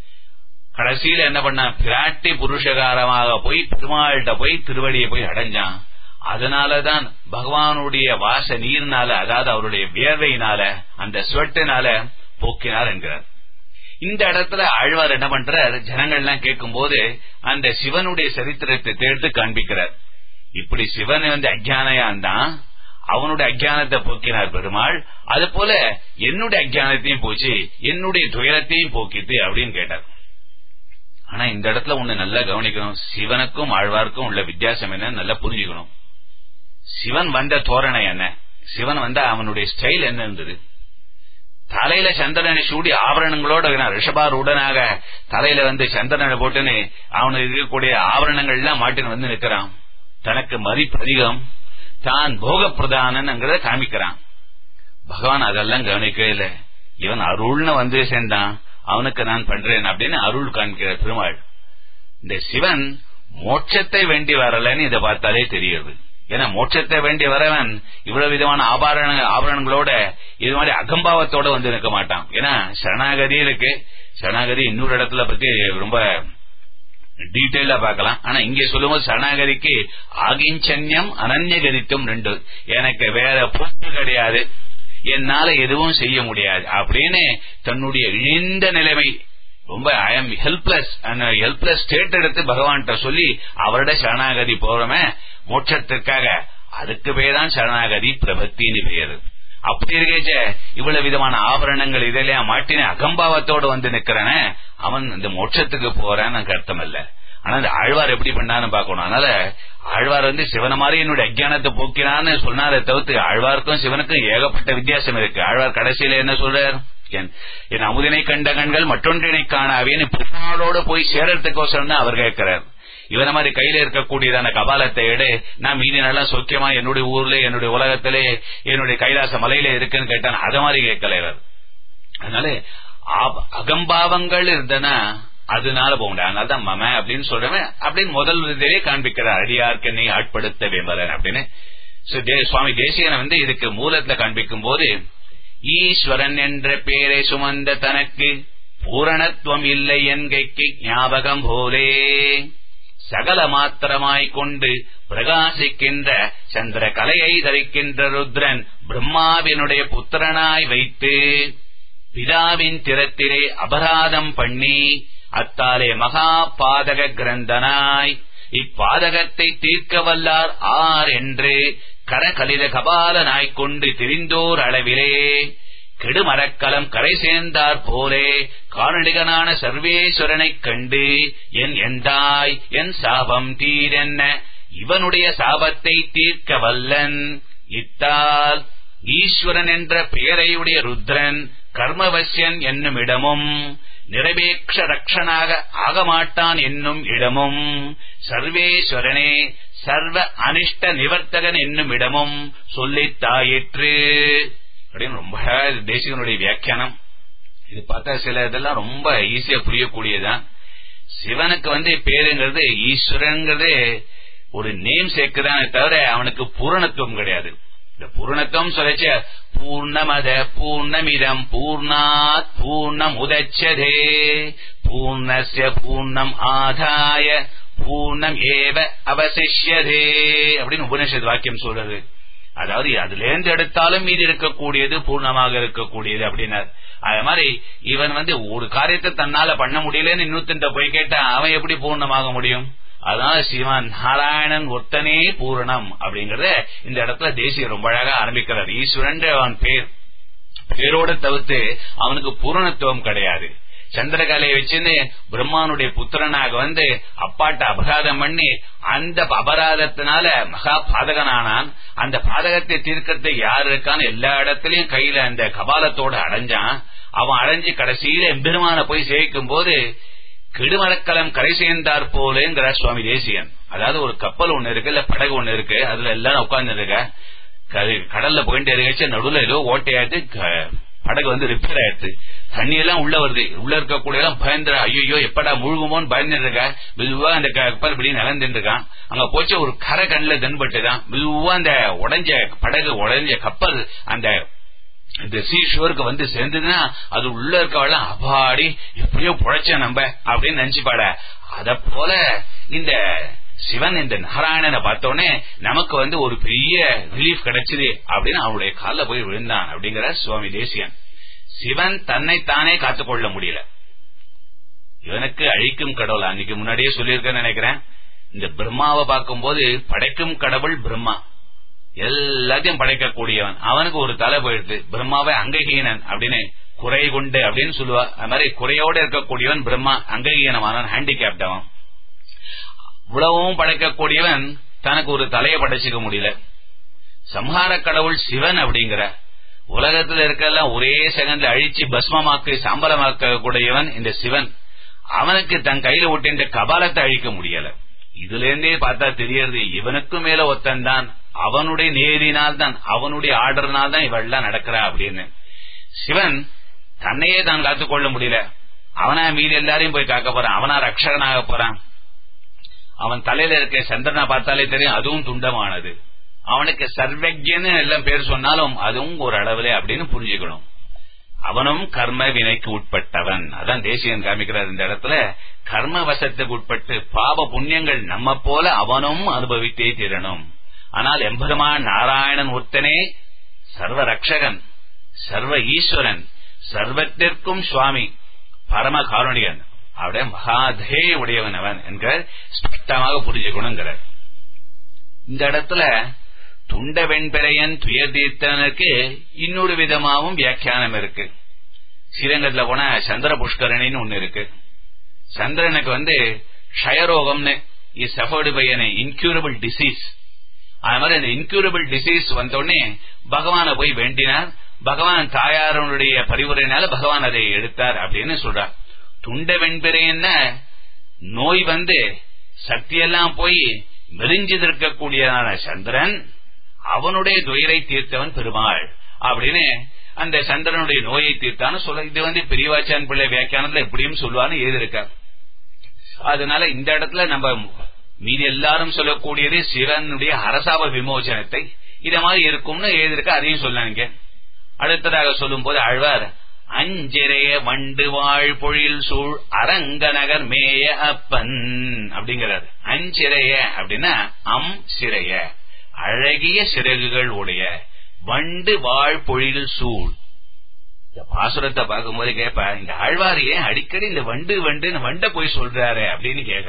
கடைசியில என்ன பண்ணான், பிராட்டி புருஷகாரமாக போய் பெருமாள்கிட்ட போய் திருவடியை போய் அடைஞ்சான். அதனாலதான் பகவானுடைய வாச நீர்னால, அதாவது அவருடைய வியர்வையினால, அந்த ஸ்வெட்டினால போக்கினார் என்கிறார். இந்த இடத்துல ஆழ்வார் என்ன பண்றார், ஜனங்கள்லாம் கேட்கும் போது அந்த சிவனுடைய சரித்திரத்தை தேர்த்து காண்பிக்கிறார். இப்படி சிவன் வந்து அஜ்ஞானையான், அவனுடைய அஜ்ஞானத்தை போக்கினார் பெருமாள். அது போல என்னுடைய அஜ்ஞானத்தையும் போச்சு, என்னுடைய துயரத்தையும் போக்கிட்டு அப்படின்னு கேட்டார். ஆனா இந்த இடத்துல ஒண்ணு நல்லா கவனிக்கணும், சிவனுக்கும் ஆழ்வாருக்கும் உள்ள வித்தியாசம் என்ன நல்லா புரிஞ்சுக்கணும். சிவன் வந்த தோரணை என்ன, சிவன் வந்த அவனுடைய ஸ்டைல் என்ன இருந்தது, தலையில சந்திரனை சூடி ஆபரணங்களோட ரிஷபாரூடனாக தலையில வந்து சந்திரனை போட்டுன்னு அவனுக்கு இருக்கக்கூடிய ஆபரணங்கள் எல்லாம் மாட்டின்னு வந்து நிற்கிறான். தனக்கு மதிப்பு அதிகம், தான் போக பிரதானங்கிறத காமிக்கிறான். பகவான் அதெல்லாம் கவனிக்கவே இல்லை. இவன் அருள்னு வந்து சேர்ந்தான், அவனுக்கு நான் பண்றேன் அப்படின்னு அருள் காண்கிற பெருமாள். இந்த சிவன் மோட்சத்தை வேண்டி வரலன்னு இதை பார்த்தாலே தெரியுது. ஏன்னா மோட்சத்தை வேண்டி வரவன் இவ்வளவு விதமான ஆபரண ஆபரணங்களோட இது மாதிரி அகம்பாவத்தோட வந்து நிற்க மாட்டான். ஏன்னா சரணாகதி இருக்கு, சரணாகதி இன்னொரு இடத்துல பத்தி ரொம்ப டீட்டெயிலா பார்க்கலாம். ஆனா இங்க சொல்லும்போது சரணாகதிக்கு ஆகிஞ்சன்யம் அனன்யகதித்தும் ரெண்டு, எனக்கு வேற போக்கு கிடையாது, என்னால எதுவும் செய்ய முடியாது அப்படின்னு தன்னுடைய இழிந்த நிலைமை, ரொம்ப I am helpless helpless state எடுத்து பகவான்கிட்ட சொல்லி அவரோட சரணாகதி போறமே மோட்சத்திற்காக, அதுக்கு பேர்தான் சரணாகதி பிரபத்தின்னு பேரு. அப்படி இருக்கேச்ச இவ்வளவு விதமான ஆபரணங்கள் இதெல்லாம் மாட்டின அகம்பாவத்தோடு வந்து நிக்கிறன, அவன் இந்த மோட்சத்துக்கு போறான்னு அர்த்தம் இல்ல. ஆனா இந்த ஆழ்வார் எப்படி பண்ணான்னு பாக்கணும். அதனால ஆழ்வார் வந்து சிவன மாதிரி என்னுடைய அஜ்ஞானத்தை போக்கினான்னு சொன்னாரை தவிர்த்து ஆழ்வாருக்கும் சிவனுக்கும் ஏகப்பட்ட வித்தியாசம் இருக்கு. ஆழ்வார் கடைசியில என்ன சொல்றார், என் அமுதினை கண்ட கண்கள் மற்றொன்றினை காணாவேன்னு பெருமாளோட போய் சேரத்துக்கோசரம் தான் அவர் கேட்கிறார். இவன மாதிரி கையில இருக்கக்கூடியதான கபாலத்தை எடு, நான் மீதி நல்லா சௌக்கியமா என்னுடைய ஊர்ல என்னுடைய உலகத்திலே என்னுடைய கைலாச மலையில இருக்குன்னு கேட்டான், அத மாதிரி கேட்கல இவர். அதனால அகம்பாவங்கள் இருந்தனா அதனால போக முடியாது. அதனாலதான் மம அப்படின்னு சொல்றவன் அப்படின்னு முதல் இதிலே காண்பிக்கிறார், அடியார்க்கு என்னை ஆட்படுத்த வேம்பரன் அப்படின்னு. சுவாமி தேசிகனை வந்து இதுக்கு மூலத்துல காண்பிக்கும் போது, ஈஸ்வரன் என்ற பேரை சுமந்த தனக்கு பூரணத்துவம் இல்லை என்கைக்கு ஞாபகம் போலே சகல மாத்திரமாய்க் கொண்டு பிரகாசிக்கின்ற சந்திர கலையை தரிக்கின்ற ருத்ரன் பிரம்மாவினுடைய புத்திரனாய் வைத்து பிதாவின் திறத்திலே அபராதம் பண்ணி அத்தாலே மகா பாதக கிரந்தனாய் இப்பாதகத்தை தீர்க்க வல்லார் ஆர் என்று கரகலித கபாலனாய்க் கொண்டு திரிந்தோர் அளவிலே கெடுமரக்கலம் கரை சேர்ந்தார் போலே காரணிகனான சர்வேஸ்வரனைக் கண்டு என் எந்தாய் என் சாபம் தீரென்ன இவனுடைய சாபத்தை தீர்க்க வல்லன் இத்தால் ஈஸ்வரன் என்ற பெயரையுடைய ருத்ரன் கர்மவசியன் என்னும் இடமும் நிரபேக்ஷ ரக்ஷனாக ஆகமாட்டான் என்னும் இடமும் சர்வேஸ்வரனே சர்வ அனிஷ்ட நிவர்த்தகன் என்னும் இடமும் சொல்லித்தாயிற்று அப்படின்னு ரொம்ப தேசிகனுடைய வியாக்கியானம். இது பார்த்தா சில இதெல்லாம் ரொம்ப ஈஸியா புரியக்கூடியதான். சிவனுக்கு வந்து பேருங்கிறது ஈஸ்வரங்கிறது ஒரு நேம் சேர்க்குதானே தவிர அவனுக்கு பூரணத்துவம் கிடையாது. இந்த பூர்ணத்துவம் சொல்லிச்ச பூர்ணமத பூர்ணமிதம் பூர்ணாத் பூர்ணம் உதச்சதே பூர்ணஸ்ய பூர்ணம் ஆதாய பூர்ணம் ஏவ அவசிஷ்யதே அப்படின்னு உபனிஷத் வாக்கியம் சொல்றது. அதாவது அதுல இருந்து எடுத்தாலும் மீது இருக்கக்கூடியது பூர்ணமாக இருக்கக்கூடியது அப்படின்னாரு. அது மாதிரி இவன் வந்து ஒரு காரியத்தை தன்னால பண்ண முடியலன்னு இன்னொருத்த போய் கேட்டா அவன் எப்படி பூர்ணமாக முடியும்? அதனால சிவன் நாராயணன் ஒருத்தனே பூரணம் அப்படிங்கறத இந்த இடத்துல தேசிய ரொம்ப அழகா ஆரம்பிக்கிறார். ஈஸ்வரன் அவன் பேர் பேரோட தவிர்த்து அவனுக்கு பூரணத்துவம் கிடையாது. சந்திரகலையை வச்சுன்னு பிரம்மானுடைய புத்திரனாக வந்து அப்பாட்ட அபராதம் பண்ணி அந்த அபராதத்தினால மகா பாதகனானான். அந்த பாதகத்தை தீர்க்கறது யாரு இருக்கான்னு எல்லா இடத்துலயும் கையில அந்த கபாலத்தோட அடைஞ்சான். அவன் அடைஞ்சு கடைசியில எம்பெருமான போய் சேவிக்கும் போது கெடுமரக்கலம் கரை சேர்ந்தார் போலேங்கிற சுவாமி தேசியன். அதாவது ஒரு கப்பல் ஒண்ணு இருக்கு, இல்ல படகு ஒண்ணு இருக்கு, அதுல எல்லாரும் உட்கார்ந்து இருக்க, கடல்ல போயிட்டு இருக்க, நடுவுல ஏதோ ஓட்டையாச்சு, படகு வந்து ரிப்பேர் ஆயிடுச்சு, தண்ணி எல்லாம் உள்ள வருது, உள்ள இருக்கக்கூடிய எல்லாம் பயந்துற ஐயோ எப்படா முழுகுமோன்னு பயந்துட்டு இருக்க. மெதுவா அந்த கப்பல் இப்படி நகர்ந்துட்டு இருக்கான். அங்க போச்சு ஒரு கரை கண்ணுல தென்பட்டுதான். மெதுவா அந்த உடஞ்ச படகு உடஞ்ச கப்பல் அந்த இந்த சீஷோருக்கு வந்து சேர்ந்ததுன்னா அது உள்ள இருக்கவெல்லாம் அபாடி எப்படியோ புழைச்ச நம்ப அப்படின்னு நினைச்சுப்பாட. அத போல இந்த சிவன் இந்த நாராயணனை பார்த்தோன்னே நமக்கு வந்து ஒரு பெரிய ரிலீஃப் கிடைச்சது அப்படின்னு அவனுடைய காலில் போய் விழுந்தான் அப்படிங்கிற சுவாமி தேசியன். சிவன் தன்னைத்தானே காத்துக்கொள்ள முடியல. இவனுக்கு அழிக்கும் கடவுள் அன்னைக்கு முன்னாடியே சொல்லியிருக்கேன்னு நினைக்கிறேன். இந்த பிரம்மாவை பார்க்கும்போது படைக்கும் கடவுள் பிரம்மா, எல்லாத்தையும் படைக்கக்கூடியவன். அவனுக்கு ஒரு தலை போயிடுது. பிரம்மாவை அங்கஹீனன் அப்படின்னு குறை கொண்டு அப்படின்னு சொல்லுவா. அது மாதிரி குறையோட இருக்கக்கூடியவன் பிரம்மா, அங்கஹீனமானவன், ஹேண்டிகேப்ட். அவன் உலகமும் படைக்கக்கூடியவன் தனக்கு ஒரு தலையை படைச்சிக்க முடியல. சம்ஹார கடவுள் சிவன் அப்படிங்கிற உலகத்துல இருக்கலாம் ஒரே செகண்ட்ல அழிச்சு பஸ்மமாக்கு சாம்பலமாக்க கூடியவன் இந்த சிவன். அவனுக்கு தன் கையில ஒட்டின்ற கபாலத்தை அழிக்க முடியல. இதுல இருந்தே பார்த்தா தெரியறது இவனுக்கும் மேல ஒத்தன் தான், அவனுடைய நேரினால் தான், அவனுடைய ஆர்டர்னால் தான் இவெல்லாம் நடக்கிறா அப்படின்னு. சிவன் தன்னையே தான் காத்துக்கொள்ள முடியல. அவனா மீதி எல்லாரையும் போய் காக்க போறான். அவனா ரட்சகனாக போறான். அவன் தலையில இருக்க சந்திரனை பார்த்தாலே தெரியும் அதுவும் துண்டமானது. அவனுக்கு சர்வஜன்னு எல்லாம் பேர் சொன்னாலும் அதுவும் ஒரு அளவுல அப்படின்னு புரிஞ்சுக்கணும். அவனும் கர்ம வினைக்கு உட்பட்டவன். அதான் தேசியன் காமிக்கிறார் இந்த இடத்துல. கர்ம வசத்துக்கு உட்பட்டு பாப புண்ணியங்கள் நம்ம போல அவனும் அனுபவித்தே தீரணும். ஆனால் எம்பெருமான் நாராயணன் ஒருத்தனே சர்வ ரட்சகன், சர்வ ஈஸ்வரன், சர்வத்திற்கும் சுவாமி, பரம காருணிகன், அவருடைய மகாதே உடையவன் அவன் என்கிற ஸ்பஷ்டமாக புரிஞ்சுக்கணுங்கிறார். இந்த இடத்துல துண்ட வெண்பிரையன் துயர் தீர்த்தனுக்கு இன்னொரு விதமாகவும் வியாக்கியானம் இருக்கு. ஸ்ரீரங்கத்துல போன சந்திர புஷ்கரணின்னு ஒண்ணு இருக்கு. சந்திரனுக்கு வந்து க்ஷயரோகம்னு is suffered by an incurable disease. அது மாதிரி அந்த இன்க்யூரபிள் டிசீஸ் வந்தோடனே பகவானை போய் வேண்டினார். பகவான் தாயாரனுடைய பரிவுரையினால பகவான் அதை எடுத்தார் அப்படின்னு சொல்றார். துண்ட வெண்பிரையன்ன நோய் வந்து சக்தியெல்லாம் போய் மெலிஞ்சிருக்கக்கூடியதான சந்திரன், அவனுடைய துயரை தீர்த்தவன் பெருமாள் அப்படின்னு அந்த சந்திரனுடைய நோயை தீர்த்தான்னு சொல்ல. இது வந்து பெரியவாச்சான் பிள்ளை வியாக்கியானத்துல எப்படியும் சொல்லுவான்னு எழுதியிருக்கார். அதனால இந்த இடத்துல நம்ம மீதி எல்லாரும் சொல்லக்கூடியது சிவனுடைய அரசாப விமோசனத்தை இத மாதிரி இருக்கும்னு எழுதியிருக்க. அதையும் சொல்லாங்க. அடுத்ததாக சொல்லும் போது ஆழ்வார் அஞ்சிறைய வண்டு வாழ் பொழில் சூழ் அரங்கநகர் மேய அப்பன் அப்படிங்கிறார். அஞ்சிறைய அப்படின்னா அம் சிறைய, அழகிய சிறகுகள் உடைய, வண்டு வாழ் பொழில் சூழ். இந்த பாசுரத்தை பார்க்கும்போது கேட்ப, இந்த ஆழ்வார் ஏன் அடிக்கடி இந்த வண்டு வண்டுன்னு வண்ட போய் சொல்றாரு அப்படின்னு கேட்க.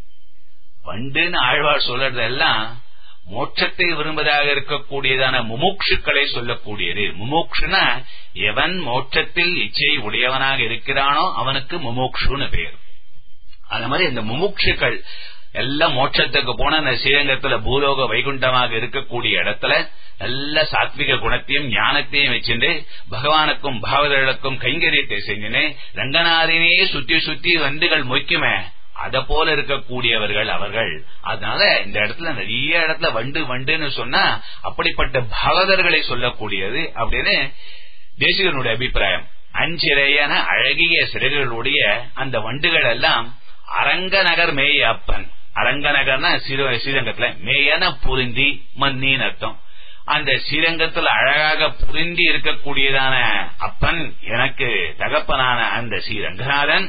வண்டுன்னு ஆழ்வார் சொல்றதெல்லாம் மோட்சத்தை விரும்புவதாக இருக்கக்கூடியதான முமுட்சுக்களை சொல்லக்கூடியது. முமுட்சுனா எவன் மோட்சத்தில் இச்சை உடையவனாக இருக்கிறானோ அவனுக்கு முமுட்சுன்னு பேர். அது மாதிரி இந்த முமுட்சுக்கள் எல்லாம் மோட்சத்துக்கு போன அந்த ஸ்ரீரங்கத்துல பூலோக வைகுண்டமாக இருக்கக்கூடிய இடத்துல எல்லா சாத்விக குணத்தையும் ஞானத்தையும் வச்சுட்டு பகவானுக்கும் பாகவதர்களுக்கும் கைங்கரியத்தை செஞ்சுன்னு ரங்கநாதனே சுத்தி சுத்தி வண்டுகள் மொய்க்குமே அத போல இருக்கக்கூடியவர்கள் அவர்கள். அதனால இந்த இடத்துல நிறைய இடத்துல வண்டு வண்டுன்னு சொன்னா அப்படிப்பட்ட பாகவதர்களை சொல்லக்கூடியது அப்படின்னு தேசிகனுடைய அபிப்பிராயம். அஞ்சிறையான அழகிய சிறைகளுடைய அந்த வண்டுகள் எல்லாம் அரங்கநகர் மேய அப்பன். அரங்கநகர்னா ஸ்ரீரங்கத்துல, மேயன புரிந்தி மன்னின்னு அர்த்தம். அந்த ஸ்ரீரங்கத்துல அழகாக புரிந்தி இருக்கக்கூடியதான அப்பன் எனக்கு தகப்பனான அந்த ஸ்ரீரங்கநாதன்.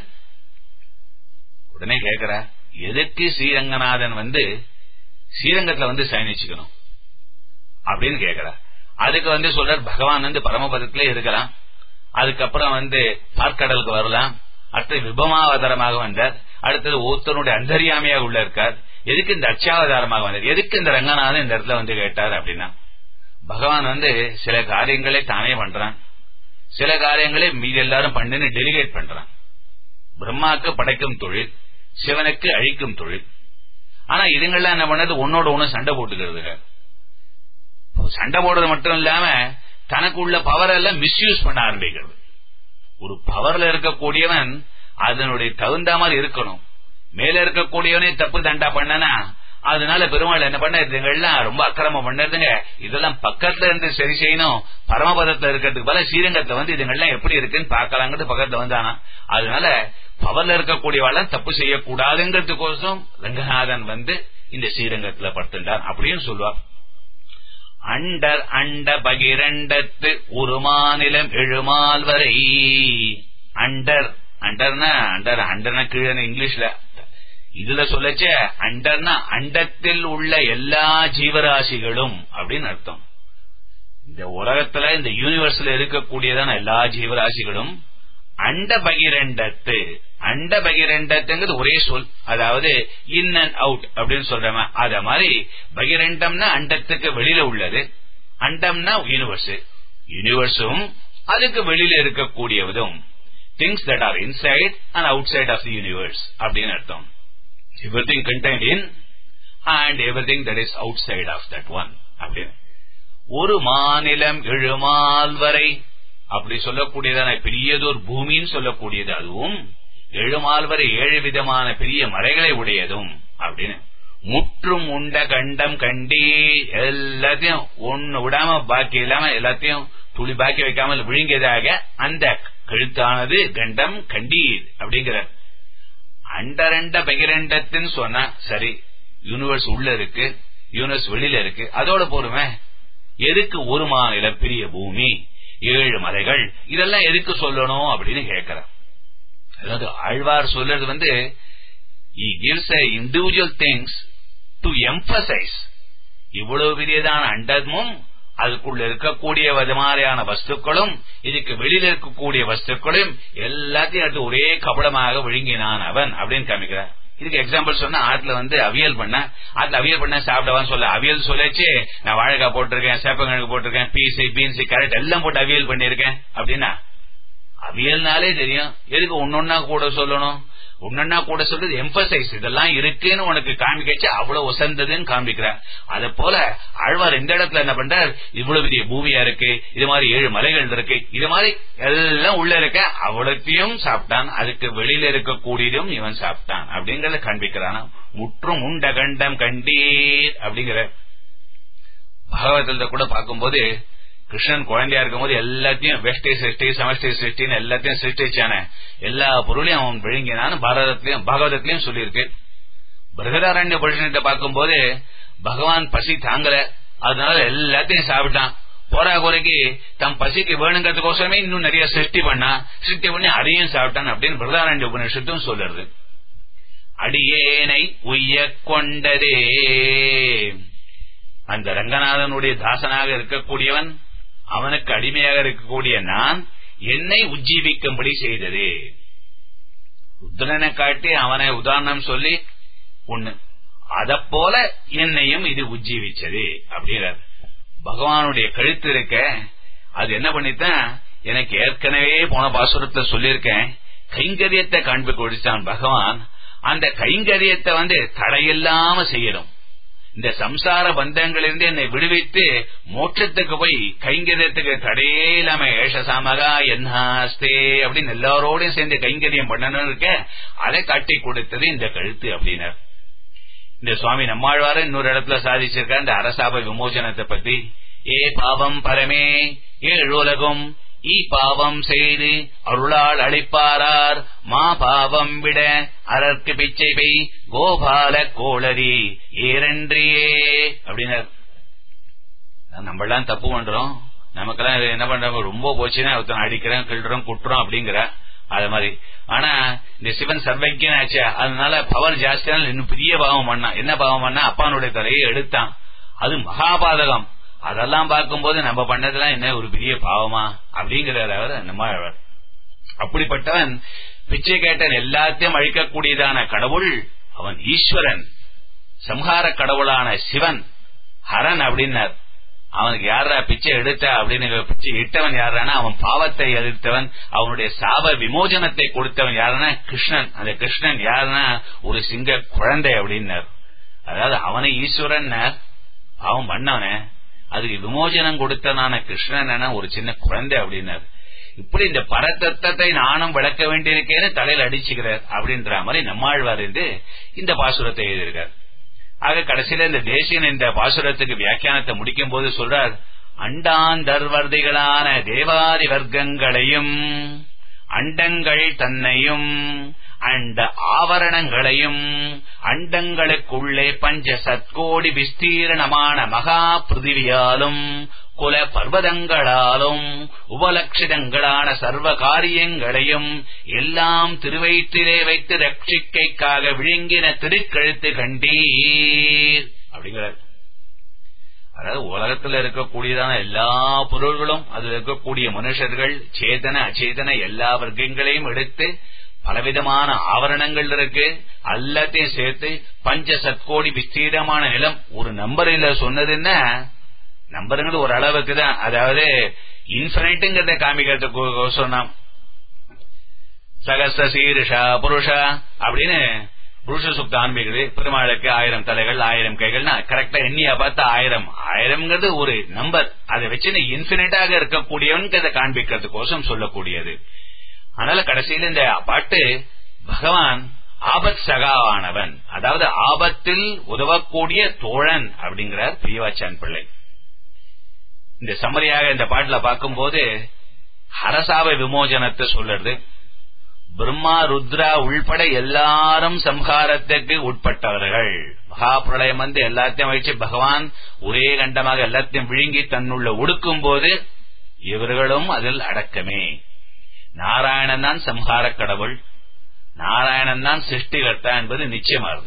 உடனே கேக்குற, எதுக்கு ஸ்ரீரங்கநாதன் வந்து ஸ்ரீரங்கத்துல வந்து சயனிச்சுக்கணும் அப்படின்னு கேக்குற. அதுக்கு வந்து சொல்ற பகவான் வந்து பரமபதத்திலே இருக்கலாம், அதுக்கப்புறம் வந்து பார்க்கடலுக்கு வரலாம், அடுத்து விபமாவதரமாக வந்தார், அடுத்தது ஒருத்தனுடைய அந்தரியாமையாக உள்ள இருக்கார். எதுக்கு இந்த அச்சாவதாரமாக வந்தார், எதுக்கு இந்த ரங்கநாதன் இந்த இடத்துல வந்து கேட்டார் அப்படின்னா, பகவான் வந்து சில காரியங்களை தானே பண்றான், சில காரியங்களை மீது எல்லாரும் பண்ணுன்னு டெலிகேட் பண்றான். பிரம்மாக்கு படைக்கும் தொழில், சிவனுக்கு அழிக்கும் தொழில். ஆனா இதுங்கெல்லாம் என்ன பண்ணது, ஒன்னோட ஒண்ணு சண்டை போட்டுக்கிறது. சண்டை போடுறது மட்டும் இல்லாம தனக்கு உள்ள பவர் எல்லாம் மிஸ்யூஸ் பண்ண ஆரம்பிக்கிறது. ஒரு பவர்ல இருக்கக்கூடியவன் அதனுடைய தகுந்த மாதிரி இருக்கணும். மேல இருக்கக்கூடியவனே தப்பு தண்டா பண்ணனா அதனால பெருமாள் என்ன பண்ண, இதுங்கெல்லாம் ரொம்ப அக்கிரமம் பண்ணதுங்க, இதெல்லாம் பக்கத்துல இருந்து சரி செய்யணும், பரமபதத்துல இருக்கிறதுக்கு பல ஸ்ரீரங்கத்துல வந்து இதுங்கெல்லாம் எப்படி இருக்குன்னு பாக்கலாங்கிறது பக்கத்துல வந்தானா. அதனால பவர்ல இருக்கக்கூடியவாள் தப்பு செய்யக்கூடாதுங்கிறதுக்கோசம் ரங்கநாதன் வந்து இந்த ஸ்ரீரங்கத்துல படுத்துட்டார் அப்படின்னு சொல்லுவார். அண்டர் அண்ட பகிரண்டத்து ஒரு மாநிலம் எழுமால் வரை. அண்டர் அண்டர்னா அண்டர் அண்டர்னா கீழே இங்கிலீஷ்ல, இதுல சொல்லச்ச அண்டர்னா அண்டத்தில் உள்ள எல்லா ஜீவராசிகளும் அப்படின்னு அர்த்தம். இந்த உலகத்துல இந்த யூனிவர்ஸ்ல இருக்கக்கூடியதான எல்லா ஜீவராசிகளும் அண்ட பகிரண்டத்து. அண்ட பகிரண்டத்துங்கிறது ஒரே சொல், அதாவது இன் அண்ட் அவுட் அப்படின்னு சொல்றேன். அத மாதிரி பகிரண்டம்னா அண்டத்துக்கு வெளியில உள்ளது, அண்டம்னா யூனிவர்ஸ், யூனிவர்ஸும் அதுக்கு வெளியில இருக்கக்கூடியதும். Things that are inside and outside of the universe அப்படின்னு அர்த்தம். everything contained in and everything that is outside of that one அப்படின்னு. ஒரு மாநிலம் எழுமால் வரை அப்படி சொல்லக்கூடியதான பெரியதொரு பூமின்னு சொல்லக்கூடியது, அதுவும் எழுமால் வரை ஏழு விதமான பெரிய மலைகளை உடையதும் அப்படின்னு. முற்றும் உண்ட கண்டம் கண்டி, எல்லாத்தையும் ஒண்ணு விடாம பாக்கி இல்லாம எல்லாத்தையும் துளி பாக்கி வைக்காமல் விழுங்கியதாக அந்த கழுத்தானது கண்டம் கண்டீர் அப்படிங்கிற. அண்டரண்ட பகிரண்டத்தின்னு சொன்னா சரி, யூனிவர்ஸ் உள்ள இருக்கு, யூனிவர்ஸ் வெளியில இருக்கு, அதோட போருமே. எதுக்கு ஒரு மாநிலம் பெரிய பூமி ஏழு மலைகள் இதெல்லாம் எதுக்கு சொல்லணும் அப்படின்னு கேட்கிற. அதாவது ஆழ்வார் சொல்றது வந்து he gives a individual things to emphasize. இவ்வளவு பெரியதான அண்டமும் அதுக்குள்ள இருக்கக்கூடிய விதமான வஸ்துக்களும் இதுக்கு வெளியில இருக்கக்கூடிய வஸ்துக்களும் எல்லாத்தையும் அடுத்து ஒரே கபடமாக விழுங்கினான் அவன் அப்படின்னு காமிக்கிறார். இதுக்கு எக்ஸாம்பிள் சொன்னா, ஆத்துல வந்து அவியல் பண்ண, ஆத்துல அவியல் பண்ண சாப்பிடவான்னு சொல்ல, அவியல் சொல்லச்சு நான் வாழைக்காய் போட்டிருக்கேன், சேப்பங்கிழங்கு போட்டிருக்கேன், பீஸு பீன்ஸு கேரட் எல்லாம் போட்டு அவியல் பண்ணிருக்கேன் அப்படின்னா அவியல்னாலே தெரியும். எதுக்கு ஒன்னொன்னா கூட சொல்லணும், ஒன்னா கூட சொல்றது எம்பசைஸ், இதெல்லாம் இருக்குன்னு உனக்கு காமிக்கச்சு அவ்வளவு உசந்ததுன்னு காமிக்கிற. அத போல ஆழ்வார் இந்த இடத்துல என்ன பண்றார், இவ்வளவு பெரிய பூமியா இருக்கு, இது மாதிரி ஏழு மலைகள் இருக்கு, இது மாதிரி எல்லாம் உள்ள இருக்க அவ்வளத்தையும் சாப்பிட்டான், அதுக்கு வெளியில இருக்கக்கூடியதும் இவன் சாப்பிட்டான் அப்படிங்கறத காண்பிக்கிறான். முற்றும் உண்ட கண்டம் கண்டீர் அப்படிங்கிற. பாகவதத்தை கூட பார்க்கும்போது கிருஷ்ணன் குழந்தையா இருக்கும் போது எல்லாத்தையும் வெஷ்டி சிருஷ்டி சமஷ்டி சிருஷ்டின்னு எல்லாத்தையும் சிருஷ்டிச்சான, எல்லா பொருளையும் அவன் விழுங்கினான்னு பாரதத்திலையும் பாகவதத்திலையும் சொல்லியிருக்கு. பிரகதாரண்ய புருஷனத்தை பார்க்கும் போது பகவான் பசி தாங்கல, அதனால எல்லாத்தையும் சாப்பிட்டான். போரா குறைக்கு தம் பசிக்கு வேணுங்கிறதுக்கோசமே இன்னும் நிறைய சிருஷ்டி பண்ணா, சிருஷ்டி பண்ணி அதையும் சாப்பிட்டான் அப்படின்னு பிரகதாரண்ய உபநிஷத்தும் சொல்லுறது. அடியேனை உய்ய கொண்டதே, அந்த ரங்கநாதனுடைய தாசனாக இருக்கக்கூடியவன், அவனுக்கு அடிமையாக இருக்கக்கூடிய நான் என்னை உஜ்ஜீவிக்கும்படி செய்தது. ருத்ரனை காட்டி அவனை உதாரணம் சொல்லி ஒண்ணு, அத போல என்னையும் இது உஜ்ஜீவிச்சது அப்படிங்கிறார். பகவானுடைய கழுத்து இருக்க, அது என்ன பண்ணித்தான், எனக்கு ஏற்கனவே போன பாசுரத்தை சொல்லியிருக்கேன், கைங்கரியத்தை காண்பு கொடுத்தான் பகவான். அந்த கைங்கரியத்தை வந்து தடையில்லாம செய்யணும். இந்த சம்சார பந்தங்களிலிருந்து என்னை விடுவித்து மோட்சத்துக்கு போய் கைங்கரியத்துக்கு தடையே இல்லாம ஏஷசாமகா என்னாஸ்தே அப்படின்னு எல்லாரோடையும் சேர்ந்து கைங்கரியம் பண்ணணும் இருக்க, அதை காட்டி கொடுத்தது இந்த கழுத்து அப்படின்னார். இந்த சுவாமி நம்மாழ்வார இன்னொரு இடத்துல சாதிச்சிருக்க இந்த அரசாப விமோசனத்தை பத்தி. ஏ பாவம் பரமே ஏழுலகும் ஈ பாவம் செய்து அருளால் அளிப்பாரார், மா பாவம் விட அரற்கு பிச்சை பெய் கோபால கோளரி ஏரன்றியே அப்படின்னார். நம்ம எல்லாம் தப்பு பண்றோம், நமக்கெல்லாம் என்ன பண்றோம், ரொம்ப போச்சுன்னா ஒருத்தன் அடிக்கிறோம் கிள்றோம் குட்டுறோம் அப்படிங்கிற அது மாதிரி. ஆனா இந்த சிவன் சர்வஜன் ஆச்சு, அதனால பவர் ஜாஸ்தியான இன்னும் பெரிய பாவம் பண்ணா. என்ன பாவம் பண்ணா, அப்பானுடைய தலையை எடுத்தான், அது மகாபாதகம். அதெல்லாம் பார்க்கும்போது நம்ம பண்ணதெல்லாம் என்ன ஒரு பெரிய பாவமா அப்படிங்கிறத நம்ம. அப்படிப்பட்டவன் பிச்சை கேட்டன் எல்லாத்தையும் அழிக்கக்கூடியதான கடவுள், அவன் ஈஸ்வரன், சம்ஹார கடவுளான சிவன் ஹரன் அப்படின்னார். அவனுக்கு யாரா பிச்சை எடுத்த அப்படின்னு பிச்சை இட்டவன் யாரானா அவன் பாவத்தை எதிர்த்தவன், அவனுடைய சாப விமோசனத்தை கொடுத்தவன் யாருன்னா கிருஷ்ணன். அந்த கிருஷ்ணன் யாருன்னா ஒரு சிங்க குழந்தை அப்படின்னார். அதாவது அவனை ஈஸ்வரன் பாவம் பண்ணவன, அதுக்கு விமோசனம் கொடுத்தனான கிருஷ்ணன் ஒரு சின்ன குழந்தை அப்படின்னார். இப்படி இந்த பரதத்துவத்தை நானும் விளக்க வேண்டியிருக்கேன்னு தலையில் அடிச்சுக்கிறார் அப்படின்ற மாதிரி நம்மாழ்வார் இருந்து இந்த பாசுரத்தை எழுதியிருக்கார். ஆக கடைசியில இந்த தேசியன் இந்த பாசுரத்துக்கு வியாக்கியானத்தை முடிக்கும் போது சொல்றார், அண்டாந்தர்வர்திகளான தேவாதி வர்க்கங்களையும் அண்டங்கள் தன்னையும் அண்ட ஆவரணங்களையும் அண்டங்களுக்குள்ளே பஞ்ச சத்கோடி விஸ்தீரணமான மகா பிருதிவியாலும் குல பர்வதங்களாலும் உபலட்சிதங்களான சர்வ காரியங்களையும் எல்லாம் திருவயிற்றிலே வைத்து ரட்சிக்கைக்காக விழுங்கின திருக்கழுத்து கண்டீர் அப்படிங்கிறார். அதாவது உலகத்தில் இருக்கக்கூடியதான எல்லா பொருள்களும் அதில் இருக்கக்கூடிய மனுஷர்கள் சேதன அச்சேதன எல்லா வர்க்கங்களையும் எடுத்து பலவிதமான ஆவரணங்கள் இருக்கு, எல்லாத்தையும் சேர்த்து பஞ்ச சத்கோடி விஸ்தீரமான நிலம் ஒரு நம்பரில் சொன்னதுன்னா நம்பருங்கிறது ஒரு அளவுக்கு தான், அதாவது இன்ஃபினைட்டுங்கிறத காமிக்கிறதுக்கு சொன்னான். சகஸ்ர சீருஷா புருஷா அப்படின்னு புருஷ சுக்த ஆன்மீகிறது. பெருமாளுக்கு ஆயிரம் தலைகள் ஆயிரம் கைகள்னா கரெக்டா எண்ணியா பார்த்தா ஆயிரம் ஆயிரம்ங்கிறது ஒரு நம்பர், அதை வச்சு இன்ஃபினைட்டாக இருக்கக்கூடியவன் காண்பிக்கிறதுக்கோசம் சொல்லக்கூடியது. அதனால கடைசியில் இந்த பாட்டு பகவான் ஆபத் சகாவானவன், அதாவது ஆபத்தில் உதவக்கூடிய தோழன் அப்படிங்கிறார் பிரியவாச்சான் பிள்ளை. இந்த சம்மரியாக இந்த பாட்டுல பார்க்கும் போது ஹரசாப விமோசனத்தை சொல்றது, பிரம்மா ருத்ரா உள்பட எல்லாரும் சம்ஹாரத்துக்கு உட்பட்டவர்கள். மகாபிரளயம் வந்து எல்லாத்தையும் வச்சு பகவான் ஒரே கண்டமாக எல்லாத்தையும் விழுங்கி தன்னுள்ள ஒடுக்கும் போது இவர்களும் அதில் அடக்கமே. நாராயணன் தான் சம்ஹார கடவுள், நாராயணன் தான் சிருஷ்டிகர்த்தா என்பது நிச்சயமாகுது.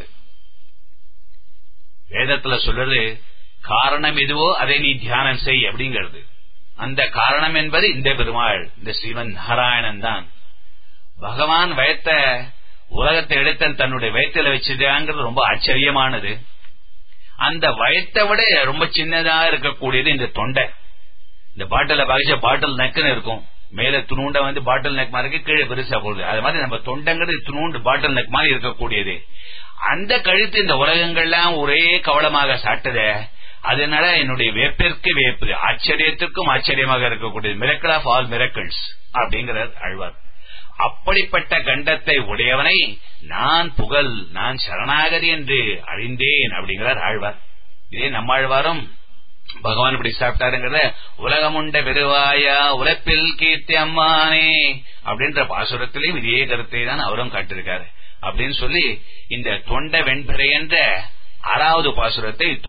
வேதத்துல சொல்றது காரணம் எதுவோ அதை நீ தியானம் செய் அப்படிங்கிறது. அந்த காரணம் என்பது இந்த பெருமாள், இந்த ஸ்ரீமன் நாராயணன் தான். பகவான் வயத்த உலகத்தை எடுத்த தன்னுடைய வயத்தில வச்சுதாங்கிறது ரொம்ப ஆச்சரியமானது. அந்த வயத்தை விட ரொம்ப சின்னதா இருக்கக்கூடியது இந்த தொண்டை. இந்த பாட்டில பாகிச்ச பாட்டில் நெக்குன்னு இருக்கும், மேல துணுண்ட வந்து பாட்டில் நெக் மாதிரி கீழே பெருசா போகுது. அது மாதிரி நம்ம தொண்டைங்கிறது துணுண்டு பாட்டில் நெக் மாதிரி இருக்கக்கூடியது. அந்த கழுத்து இந்த உலகங்கள்லாம் ஒரே கவலமாக சாட்டுத. அதனால என்னுடைய வேப்பிற்கு வேப்பு, ஆச்சரியத்திற்கும் ஆச்சரியமாக இருக்கக்கூடியது, மிரக்கிள் ஆஃப் ஆல் மிரக்கிள்ஸ் அப்படிங்கிறார் ஆழ்வார். அப்படிப்பட்ட கண்டத்தை உடையவனை நான் புகழ், நான் சரணாகதி என்று அறிந்தேன் அப்படிங்கிறார் ஆழ்வார். இதே நம்மாழ்வாரும் பகவான் இப்படி சாப்பிட்டாருங்கிறத உலகமுண்ட பெருவாயா உலப்பில் கீர்த்தி அம்மானே அப்படின்ற பாசுரத்திலையும் இதே கருத்தை தான் அவரும் காட்டிருக்காரு. அப்படின்னு சொல்லி இந்த தொண்ட வெண்பறை என்ற ஆறாவது பாசுரத்தை